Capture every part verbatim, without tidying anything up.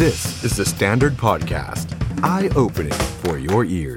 This is the Standard Podcast. Eye-opening for your ears.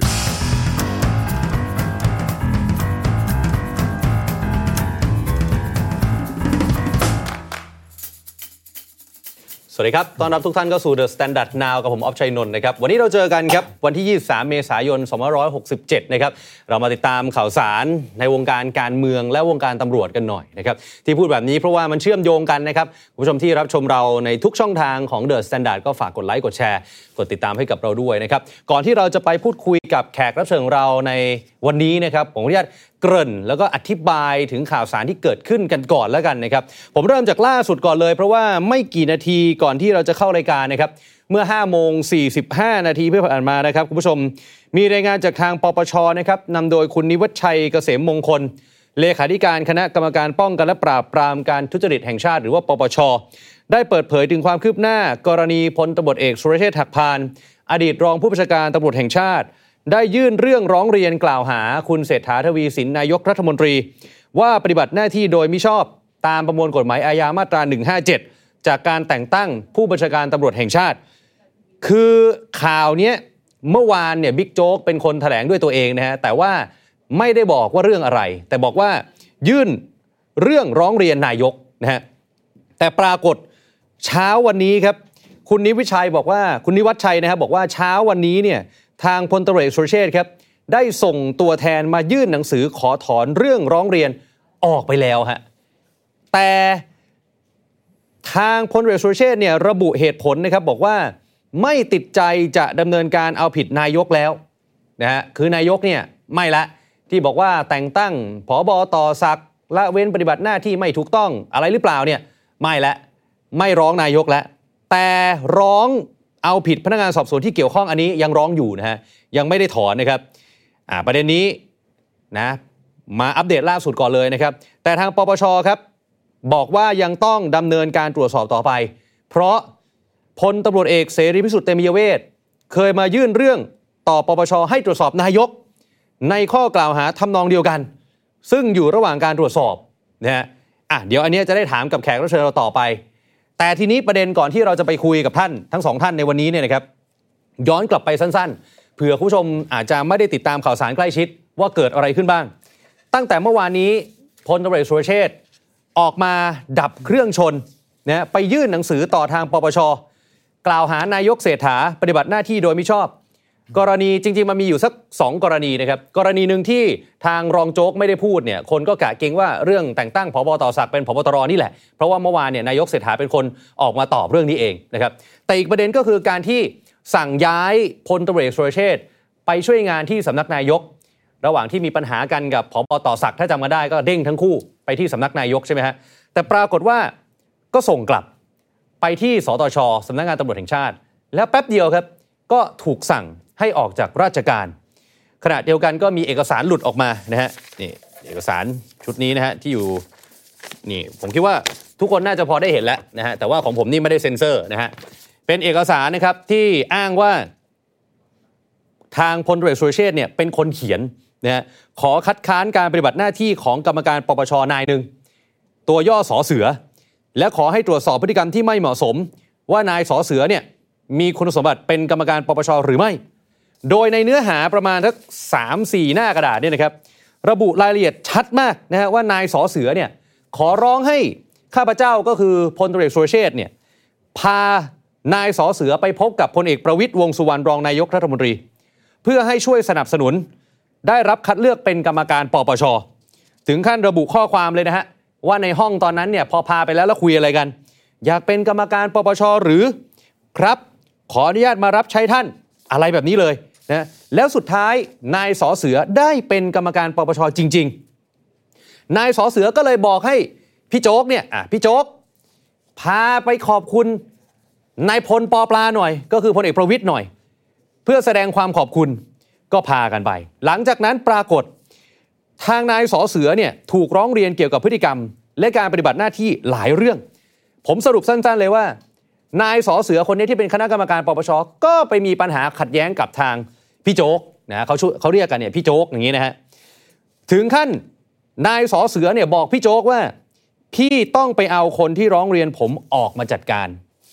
สวัสดีครับต้อนรับทุกท่านเข้าสู่ The Standard Now กับผมออฟชัยนนท์นะครับวันนี้เราเจอกันครับวันที่ยี่สิบสามเมษายนสองพันห้าร้อยหกสิบเจ็ดนะครับเรามาติดตามข่าวสารในวงการการเมืองและวงการตำรวจกันหน่อยนะครับที่พูดแบบนี้เพราะว่ามันเชื่อมโยงกันนะครับคุณผู้ชมที่รับชมเราในทุกช่องทางของ The Standard ก็ฝากกดไลค์กดแชร์กดติดตามให้กับเราด้วยนะครับก่อนที่เราจะไปพูดคุยกับแขกรับเชิญของเราในวันนี้นะครับผมขออนุญาตเกริ่นแล้วก็อธิบายถึงข่าวสารที่เกิดขึ้นกันก่อนแล้วกันนะครับผมเริ่มจากล่าสุดก่อนเลยเพราะว่าไม่กี่นาทีก่อนที่เราจะเข้ารายการนะครับเมื่อ ห้าโมงสี่สิบห้า นาทีที่ผ่านมานะครับคุณผู้ชมมีรายงานจากทางปปชนะครับนำโดยคุณนิวัฒน์ชัยเกษมมงคลเลขาธิการคณะกรรมการป้องกันและปราบปรามการทุจริตแห่งชาติหรือว่าปปชได้เปิดเผยถึงความคืบหน้ากรณีพลตำรวจเอกสุรเชษฐ์หักพานอดีตรองผู้บัญชาการตำรวจแห่งชาติได้ยื่นเรื่องร้องเรียนกล่าวหาคุณเศรษฐาทวีสินนายกรัฐมนตรีว่าปฏิบัติหน้าที่โดยมิชอบตามประมวลกฎหมายอาญามาตราหนึ่งห้าเจ็ดจากการแต่งตั้งผู้บัญชาการตำรวจแห่งชาติคือข่าวนี้เมื่อวานเนี่ยบิ๊กโจ๊กเป็นคนแถลงด้วยตัวเองนะฮะแต่ว่าไม่ได้บอกว่าเรื่องอะไรแต่บอกว่ายื่นเรื่องร้องเรียนนายกนะฮะแต่ปรากฏเช้าวันนี้ครับคุณนิวิชัยบอกว่าคุณนิวัฒน์ชัยนะครับบอกว่าเช้าวันนี้เนี่ยทางพลตำรวจเอกสุรเชษฐ์ครับได้ส่งตัวแทนมายื่นหนังสือขอถอนเรื่องร้องเรียนออกไปแล้วฮะแต่ทางพลตำรวจเอกสุรเชษฐ์เนี่ยระบุเหตุผลนะครับบอกว่าไม่ติดใจจะดำเนินการเอาผิดนายกแล้วนะฮะคือนายกเนี่ยไม่ละที่บอกว่าแต่งตั้งผบ.ต่อศักดิ์ละเว้นปฏิบัติหน้าที่ไม่ถูกต้องอะไรหรือเปล่าเนี่ยไม่ละไม่ร้องนายกแล้วแต่ร้องเอาผิดพนักงานสอบสวนที่เกี่ยวข้องอันนี้ยังร้องอยู่นะฮะยังไม่ได้ถอนนะครับอ่าประเด็นนี้นะมาอัปเดตล่าสุดก่อนเลยนะครับแต่ทางปปชครับบอกว่ายังต้องดำเนินการตรวจสอบต่อไปเพราะพลตำรวจเอกเสรีพิสุทธิ์เตมียเวทเคยมายื่นเรื่องต่อปปชให้ตรวจสอบนายกในข้อกล่าวหาทำนองเดียวกันซึ่งอยู่ระหว่างการตรวจสอบนะฮะอ่ะเดี๋ยวอันนี้จะได้ถามกับแขกรับเชิญเราต่อไปแต่ทีนี้ประเด็นก่อนที่เราจะไปคุยกับท่านทั้งสองท่านในวันนี้เนี่ยนะครับย้อนกลับไปสั้นๆเผื่อผู้ชมอาจจะไม่ได้ติดตามข่าวสารใกล้ชิดว่าเกิดอะไรขึ้นบ้างตั้งแต่เมื่อวานนี้พลตำรวจเอกสุรเชษฐ์ออกมาดับเครื่องชนนะไปยื่นหนังสือต่อทางปปชกล่าวหานายกเศรษฐาปฏิบัติหน้าที่โดยมิชอบกรณีจริงๆมันมีอยู่สักสองกรณีนะครับกรณีหนึ่งที่ทางรองโจ๊กไม่ได้พูดเนี่ยคนก็กะเกรงว่าเรื่องแต่งตั้งผบ.ต่อศักดิ์เป็นผบ.ตรนี่แหละเพราะว่าเมื่อวานเนี่ยนายกเศรษฐาเป็นคนออกมาตอบเรื่องนี้เองนะครับแต่อีกประเด็นก็คือการที่สั่งย้ายพลตำรวจเอกสุรเชษฐ์ไปช่วยงานที่สำนักนายกระหว่างที่มีปัญหากันกับผบ.ต่อศักดิ์ถ้าจำกันได้ก็เด้งทั้งคู่ไปที่สำนักนายกใช่ไหมฮะแต่ปรากฏว่าก็ส่งกลับไปที่สตช.สำนักงานตำรวจแห่งชาติแล้วแป๊บเดียวครับก็ถูกสั่งให้ออกจากราชการขณะเดียวกันก็มีเอกสารหลุดออกมานะฮะนี่เอกสารชุดนี้นะฮะที่อยู่นี่ผมคิดว่าทุกคนน่าจะพอได้เห็นแล้วนะฮะแต่ว่าของผมนี่ไม่ได้เซ็นเซอร์นะฮะเป็นเอกสารนะครับที่อ้างว่าทางพลตำรวจเอกสุรเชษฐ์เนี่ยเป็นคนเขียนนะฮะขอคัดค้านการปฏิบัติหน้าที่ของกรรมการปปชนายหนึ่งตัวย่อสอเสือและขอให้ตรวจสอบพฤติกรรมที่ไม่เหมาะสมว่านายสอเสือเนี่ยมีคุณสมบัติเป็นกรรมการปปชหรือไม่โดยในเนื้อหาประมาณสัก สามสี่ หน้ากระดาษเนี่ยนะครับระบุรายละเอียดชัดมากนะฮะว่านายสอเสือเนี่ยขอร้องให้ข้าพเจ้าก็คือพลตำรวจเอกสุรเชษฐ์เนี่ยพานายสอเสือไปพบกับพลเอกประวิตรวงษ์สุวรรณรองนายกรัฐมนตรีเพื่อให้ช่วยสนับสนุนได้รับคัดเลือกเป็นกรรมการปปชถึงขั้นระบุข้อความเลยนะฮะว่าในห้องตอนนั้นเนี่ยพอพาไปแล้วแล้วคุยอะไรกันอยากเป็นกรรมการปปชหรือครับขออนุญาตมารับใช้ท่านอะไรแบบนี้เลยนะแล้วสุดท้ายนายสอเสือได้เป็นกรรมการปปชจริงๆนายสอเสือก็เลยบอกให้พี่โจ๊กเนี่ยอ่ะพี่โจ๊กพาไปขอบคุณนายพลปปลาหน่อยก็คือพลเอกประวิตรหน่อยเพื่อแสดงความขอบคุณก็พากันไปหลังจากนั้นปรากฏทางนายสอเสือเนี่ยถูกร้องเรียนเกี่ยวกับพฤติกรรมและการปฏิบัติหน้าที่หลายเรื่องผมสรุปสั้นๆเลยว่านายสอเสือคนนี้ที่เป็นคณะกรรมการปปชก็ไปมีปัญหาขัดแย้งกับทางพี่โจ๊กนะเขาเขาเรียกกันเนี่ยพี่โจ๊กอย่างนี้นะฮะถึงขั้นนายสอเสือเนี่ยบอกพี่โจ๊กว่าพี่ต้องไปเอาคนที่ร้องเรียนผมออกมาจัดการ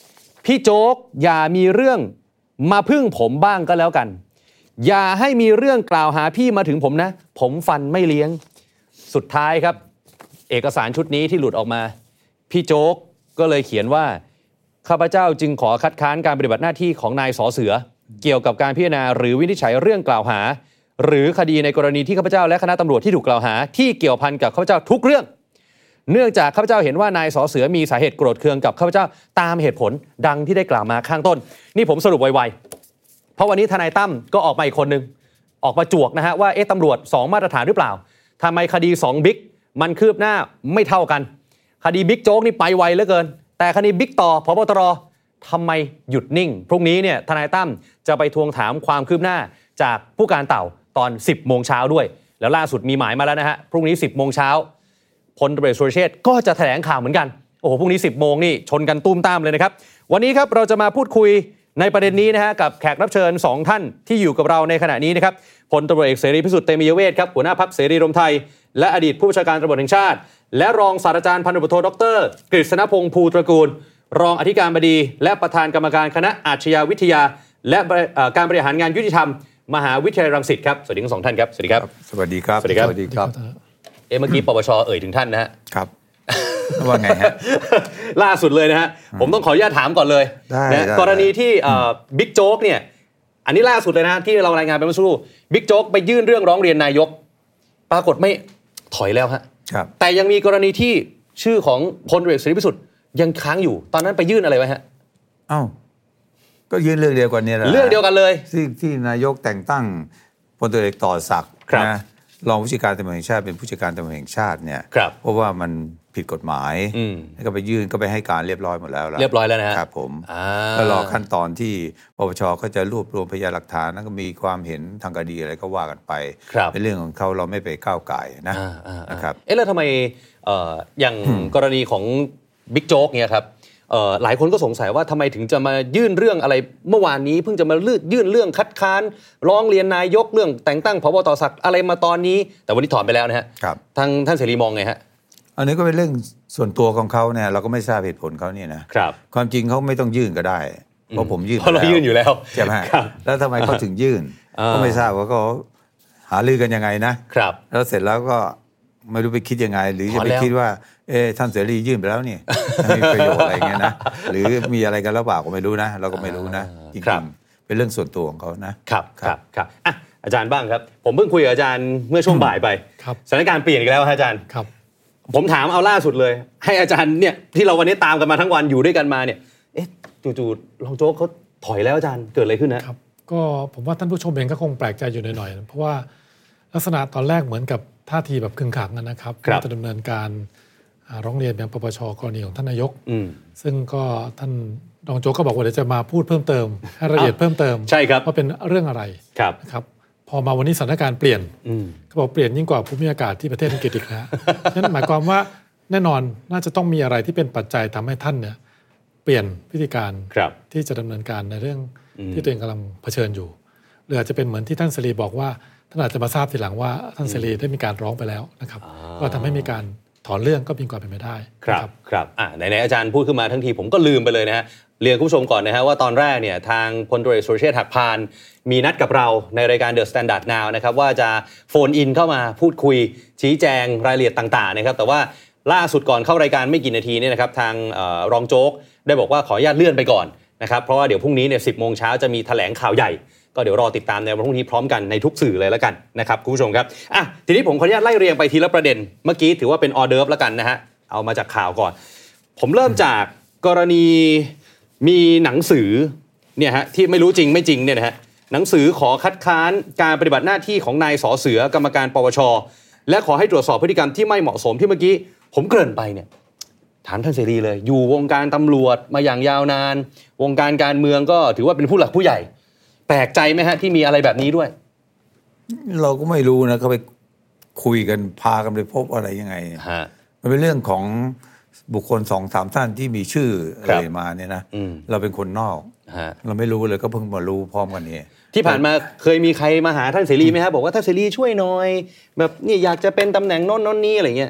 พี่โจ๊กอย่ามีเรื่องมาพึ่งผมบ้างก็แล้วกันอย่าให้มีเรื่องกล่าวหาพี่มาถึงผมนะผมฟันไม่เลี้ยงสุดท้ายครับเอกสารชุดนี้ที่หลุดออกมาพี่โจ๊กก็เลยเขียนว่าข้าพเจ้าจึงขอคัดค้านการปฏิบัติหน้าที่ของนายสอเสือเกี่ยวกับการพิจารณาหรือวินิจฉัยเรื่องกล่าวหาหรือคดีในกรณีที่ข้าพเจ้าและคณะตำรวจที่ถูกกล่าวหาที่เกี่ยวพันกับข้าพเจ้าทุกเรื่องเนื่องจากข้าพเจ้าเห็นว่านายสอเสือมีสาเหตุโกรธเคืองกับข้าพเจ้าตามเหตุผลดังที่ได้กล่าวมาข้างต้นนี่ผมสรุปไวๆเพราะวันนี้ทนายตั้มก็ออกมาอีกคนนึงออกมาจวกนะฮะว่าเอ๊ะตำรวจสองมาตรฐานหรือเปล่าทำไมคดีสองบิ๊กมันคืบหน้าไม่เท่ากันคดีบิ๊กโจ๊กนี่ไปไวเหลือเกินแต่คดีบิ๊กต่อผบตรทำไมหยุดนิ่งพรุ่งนี้เนี่ยทนายตั้มจะไปทวงถามความคืบหน้าจากผู้การเต่าตอน สิบโมงเช้าด้วยแล้วล่าสุดมีหมายมาแล้วนะฮะพรุ่งนี้ สิบโมงเช้าพลตำรวจเอกสุรเชษฐ์ก็จะแถลงข่าวเหมือนกันโอ้โหพรุ่งนี้ สิบโมงนี่ชนกันตุ้มตามเลยนะครับวันนี้ครับเราจะมาพูดคุยในประเด็นนี้นะฮะกับแขกรับเชิญสองท่านที่อยู่กับเราในขณะนี้นะครับพลตำรวจเอกเสรีพิสุทธิ์เตมียเวทครับหัวหน้าพรรคเสรีรวมไทยและอดีตผู้บัญชาการตำรวจแห่งชาติและรองศาสตราจารย์พันตำรวจโทดร.กฤษณพงษ์ภูตระกูลรองอธิการบดีและประธานกรรมการคณะอาชญาวิทยาและการบริหารงานยุติธรรมมหาวิทยาลัยรังสิตครับสวัสดีทั้งสองท่านครับสวัสดีครับสวัสดีครับสวัสดีครับสวัสดีครับเอ๊ะเมื่อกี้ปปชเอ่ยถึงท่านนะฮะครับว่าไงฮะล่าสุดเลยนะฮะผมต้องขออนุญาตถามก่อนเลยนะกรณีที่บิ๊กโจ๊กเนี่ยอันนี้ล่าสุดเลยนะที่เรารายงานไปเมื่อสักครู่บิ๊กโจ๊กไปยื่นเรื่องร้องเรียนนายกปรากฏไม่ถอยแล้วฮะแต่ยังมีกรณีที่ชื่อของพลตำรวจเอกเสรีพิสุทธิ์ยังค้างอยู่ตอนนั้นไปยื่นอะไรไว้ฮะเอ้าก็ยื่นเรื่องเดียวกันเนี่ยแหละเรื่องเดียวกันเลยที่ที่นายกแต่งตั้งพลตำรวจเอกต่อศักดิ์นะรองผู้จัดการตำรวจแห่งชาติเป็นผู้จัดการตำรวจแห่งชาติเนี่ยเพราะว่ามันผิดกฎหมายแล้วก็ไปยื่นก็ไปให้การเรียบร้อยหมดแล้วเรียบร้อยแล้วนะฮะครับผมก็รอขั้นตอนที่ปปชก็จะรวบรวมพยานหลักฐานแล้วก็มีความเห็นทางคดีอะไรก็ว่ากันไปเป็นเรื่องของเขาเราไม่ไปก้าวไก่นะนะครับเอ๊ะแล้วทำไมอย่างกรณีของบิ๊กโจ๊กเนี่ยครับหลายคนก็สงสัยว่าทำไมถึงจะมายื่นเรื่องอะไรเมื่อวานนี้เพิ่งจะมายื่นเรื่องคัดค้านร้องเรียนนายกเรื่องแต่งตั้งผบ.ต่อศักดิ์อะไรมาตอนนี้แต่วันนี้ถอนไปแล้วนะฮะทางท่านเสรีมองไงฮะอันนี้ก็เป็นเรื่องส่วนตัวของเขาเนี่ยเราก็ไม่ทราบเหตุผลเขาเนี่ยนะครับความจริงเขาไม่ต้องยื่นก็ได้เพราะผมยื่นเพราะเรายื่นอยู่แล้วใช่ไหมแล้วทำไมเขาถึงยื่นก็ไม่ทราบว่าเขาหาลือกันยังไงนะครับแล้วเสร็จแล้วก็ไม่รู้ไปคิดยังไงหรือจะไปคิดว่าเอ๊ะท่านเสรียื่นไปแล้วนี่มีประโยชน์อะไรเงี้ยนะหรือมีอะไรกันหรือเปล่าก็ไม่รู้นะเราก็ไม่รู้นะจริงๆเป็นเรื่องส่วนตัวของเขานะครับครับครับอ่ะอาจารย์บ้างครับผมเพิ่งคุยกับอาจารย์เมื่อช่วงบ่ายไปสถานการณ์เปลี่ยนอีกแล้วอาจารย์ครับผมถามเอาล่าสุดเลยให้อาจารย์เนี่ยที่เราวันนี้ตามกันมาทั้งวันอยู่ด้วยกันมาเนี่ยเอ๊ะจู่ๆรองโจ๊กเขาถอยแล้วอาจารย์เกิดอะไรขึ้นนะครับก็ผมว่าท่านผู้ชมเองก็คงแปลกใจอยู่หน่อยๆเพราะว่าลักษณะตอนแรกเหมือนกับท่าทีแบบขึงขังนะครับจะดำเนินการร้องเรียนไปยังปปชกรณีของท่านนายกซึ่งก็ท่านรองโจ๊กก็บอกว่าเดี๋ยวจะมาพูดเพิ่มเติมให้รายละเอียดเพิ่มเติมใช่ครับว่าเป็นเรื่องอะไรนะครับพอมาวันนี้สถานการณ์เปลี่ยนเขาบอกเปลี่ยนยิ่งกว่าภูมิอากาศที่ประเทศอังกฤษอีกนะนั่นหมายความว่าแน่นอนน่าจะต้องมีอะไรที่เป็นปัจจัยทำให้ท่านเนี่ยเปลี่ยนพิธีการที่จะดำเนินการในเรื่องที่ตัวเองกำลังเผชิญอยู่หรืออาจจะเป็นเหมือนที่ท่านเสรีบอกว่าท่านอาจจะมาทราบทีหลังว่าท่านเสรีได้มีการร้องไปแล้วนะครับก็ทำให้มีการถอนเรื่องก็มีความเป็นไปได้ครับครับอ่าไหนๆอาจารย์พูดขึ้นมาทั้งทีผมก็ลืมไปเลยนะฮะเรียนคุณผู้ชมก่อนนะฮะว่าตอนแรกเนี่ยทางพลตำรวจเอกสุรเชษฐ์หักพานมีนัดกับเราในรายการ The Standard Now นะครับว่าจะโฟนอินเข้ามาพูดคุยชี้แจงรายละเอียดต่างๆนะครับแต่ว่าล่าสุดก่อนเข้ารายการไม่กี่นาทีเนี่ยนะครับทางรองโจ๊กได้บอกว่าขออนุญาตเลื่อนไปก่อนนะครับเพราะว่าเดี๋ยวพรุ่งนี้เนี่ยสิบโมงเช้าจะมีแถลงข่าวใหญ่ก็เดี๋ยวรอติดตามในวันพรุ่งนี้พร้อมกันในทุกสื่อเลยแล้วกันนะครับคุณผู้ชมครับอ่ะทีนี้ผมขออนุญาตไล่เรียงไปทีละประเด็นเมื่อกี้ถือว่าเป็นออเดิร์ฟแล้วกันนะฮะเอามาจากข่าวก่อนผมเริ่มจากกรณีมีหนังสือเนี่ยฮะที่ไม่รู้จริงไม่จริงเนี่ยนะฮะหนังสือขอคัดค้านการปฏิบัติหน้าที่ของนายสอเสือกรรมการปปชและขอให้ตรวจสอบพฤติกรรมที่ไม่เหมาะสมที่เมื่อกี้ผมเกริ่นไปเนี่ยถามท่านเสรีเลยอยู่วงการตำรวจมาอย่างยาวนานวงการการเมืองก็ถือว่าเป็นผู้หลักผู้ใหญ่แปลกใจไหมฮะที่มีอะไรแบบนี้ด้วยเราก็ไม่รู้นะเขาไปคุยกันพากันไปพบอะไรยังไงมันเป็นเรื่องของบุคคลสองสามท่านที่มีชื่ออะไรมาเนี่ยนะเราเป็นคนนอกเราไม่รู้เลยก็เพิ่งมารู้พร้อมกันนี่ที่ผ่านมาเคยมีใครมาหาท่านเสรีไหมครับบอกว่าท่านเสรีช่วยหน่อยแบบนี่อยากจะเป็นตำแหน่งโน้นโน้นนี้อะไรเงี้ย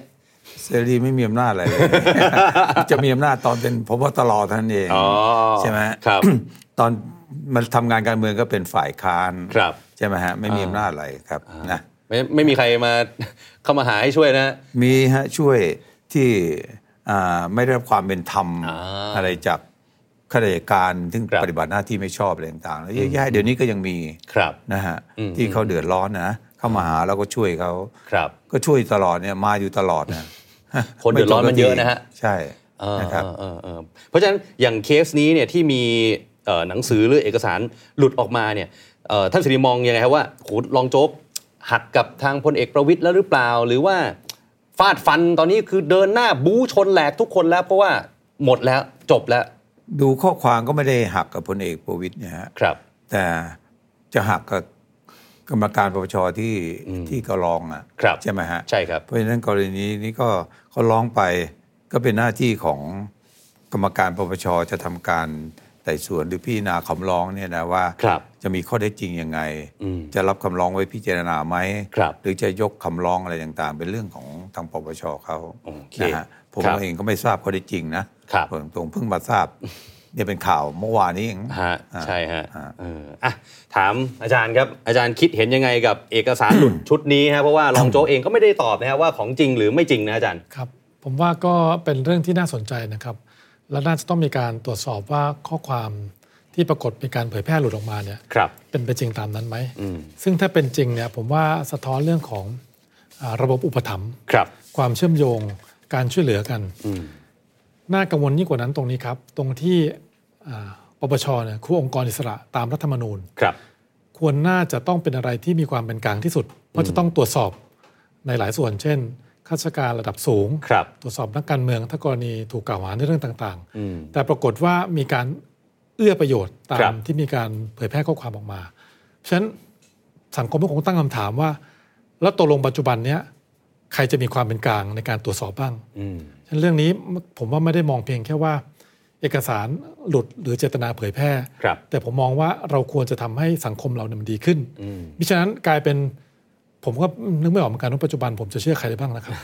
เสรีไม่มีอำนาจอะไรเลย จะมีอำนาจตอนเป็นพบตรเท่านั้นเองใช่ไหมครับตอนมันทำงานการเมืองก็เป็นฝ่ายค้านใช่ไหมฮะไม่มีอำนาจอะไรครับนะไม่ไม่มีใครมาเข้ามาหาให้ช่วยนะมีฮะช่วยที่ไม่ได้รับความเป็นธรรม อ, อะไรจากข้าราชการที่ปฏิบัติหน้าที่ไม่ชอบอะไรต่างๆแล้วแย่ๆเดี๋ยวนี้ก็ยังมีนะฮะที่เขาเดือดร้อนนะเข้ามาหาแล้วก็ช่วยเขาก็ช่วยตลอดเนี่ยมาอยู่ตลอดนะคนเดือดร้อนมันเยอะนะฮะใช่นะครับเพราะฉะนั้นอย่างเคสนี้เนี่ยที่มีหนังสือหรือเอกสารหลุดออกมาเนี่ยท่านสิริมองยังไงครับว่าโหรองโจ๊กหักกับทางพลเอกประวิตรแล้วหรือเปล่าหรือว่าฟาดฟันตอนนี้คือเดินหน้าบู๊ชนแหลกทุกคนแล้วเพราะว่าหมดแล้วจบแล้วดูข้อความก็ไม่ได้หักกับพลเอกประวิตรเนี่ยฮะครับแต่จะหักกับกรรมการปปชที่ที่เขาร้องอ่ะใช่ไหมฮะใช่ครับเพราะฉะนั้นกรณีนี้ก็เขาร้องไปก็เป็นหน้าที่ของกรรมการปปชจะทำการไต่สวนหรือพิจารณาคำร้องเนี่ยนะว่าจะมีข้อเท็จจริงยังไงจะรับคำร้องไว้พิจารณาไหมหรือจะยกคำร้องอะไรต่างๆเป็นเรื่องของทางปปชเขานะฮะผมเองก็ไม่ทราบข้อเท็จจริงนะผมตรงเพิ่งมาทราบเนี่ยเป็นข่าวเมื่อวานนี้เองฮะใช่ฮะเอออ่ะถามอาจารย์ครับอาจารย์คิดเห็นยังไงกับเอกสารหลุดชุดนี้ฮะเพราะว่ารองโจ๊กเองก็ไม่ได้ตอบนะฮะว่าของจริงหรือไม่จริงนะอาจารย์ครับผมว่าก็เป็นเรื่องที่น่าสนใจนะครับและน่าจะต้องมีการตรวจสอบว่าข้อความที่ปรากฏมีการเผยแพร่หลุดออกมาเนี่ยเป็นไปจริงตามนั้นไหมซึ่งถ้าเป็นจริงเนี่ยผมว่าสะท้อนเรื่องของระบบอุปถัมภ์ความเชื่อมโยงการช่วยเหลือกันน่ากังวลยิ่งกว่านั้นตรงนี้ครับตรงที่ปปชเนี่ยคือองค์กรอิสระตามรัฐธรรมนูญควรน่าจะต้องเป็นอะไรที่มีความเป็นกลางที่สุดเพราะจะต้องตรวจสอบในหลายส่วนเช่นข้าราชการระดับสูงตรวจสอบนักการเมืองถ้ากรณีถูกกล่าวหาในเรื่องต่างๆแต่ปรากฏว่ามีการเอื้อประโยชน์ตามที่มีการเผยแพร่ข้อความออกมาฉะนั้นสังคมก็คงตั้งคำถามว่าแล้วตกลงปัจจุบันนี้ใครจะมีความเป็นกลางในการตรวจสอบบ้างฉะนั้นเรื่องนี้ผมว่าไม่ได้มองเพียงแค่ว่าเอกสารหลุดหรือเจตนาเผยแพร่แต่ผมมองว่าเราควรจะทำให้สังคมเราเนี่ยมันดีขึ้นมิฉะนั้นกลายเป็นผมก็นึกไม่ออกเหมือนกันว่าปัจจุบันผมจะเชื่อใครได้บ้างนะครับ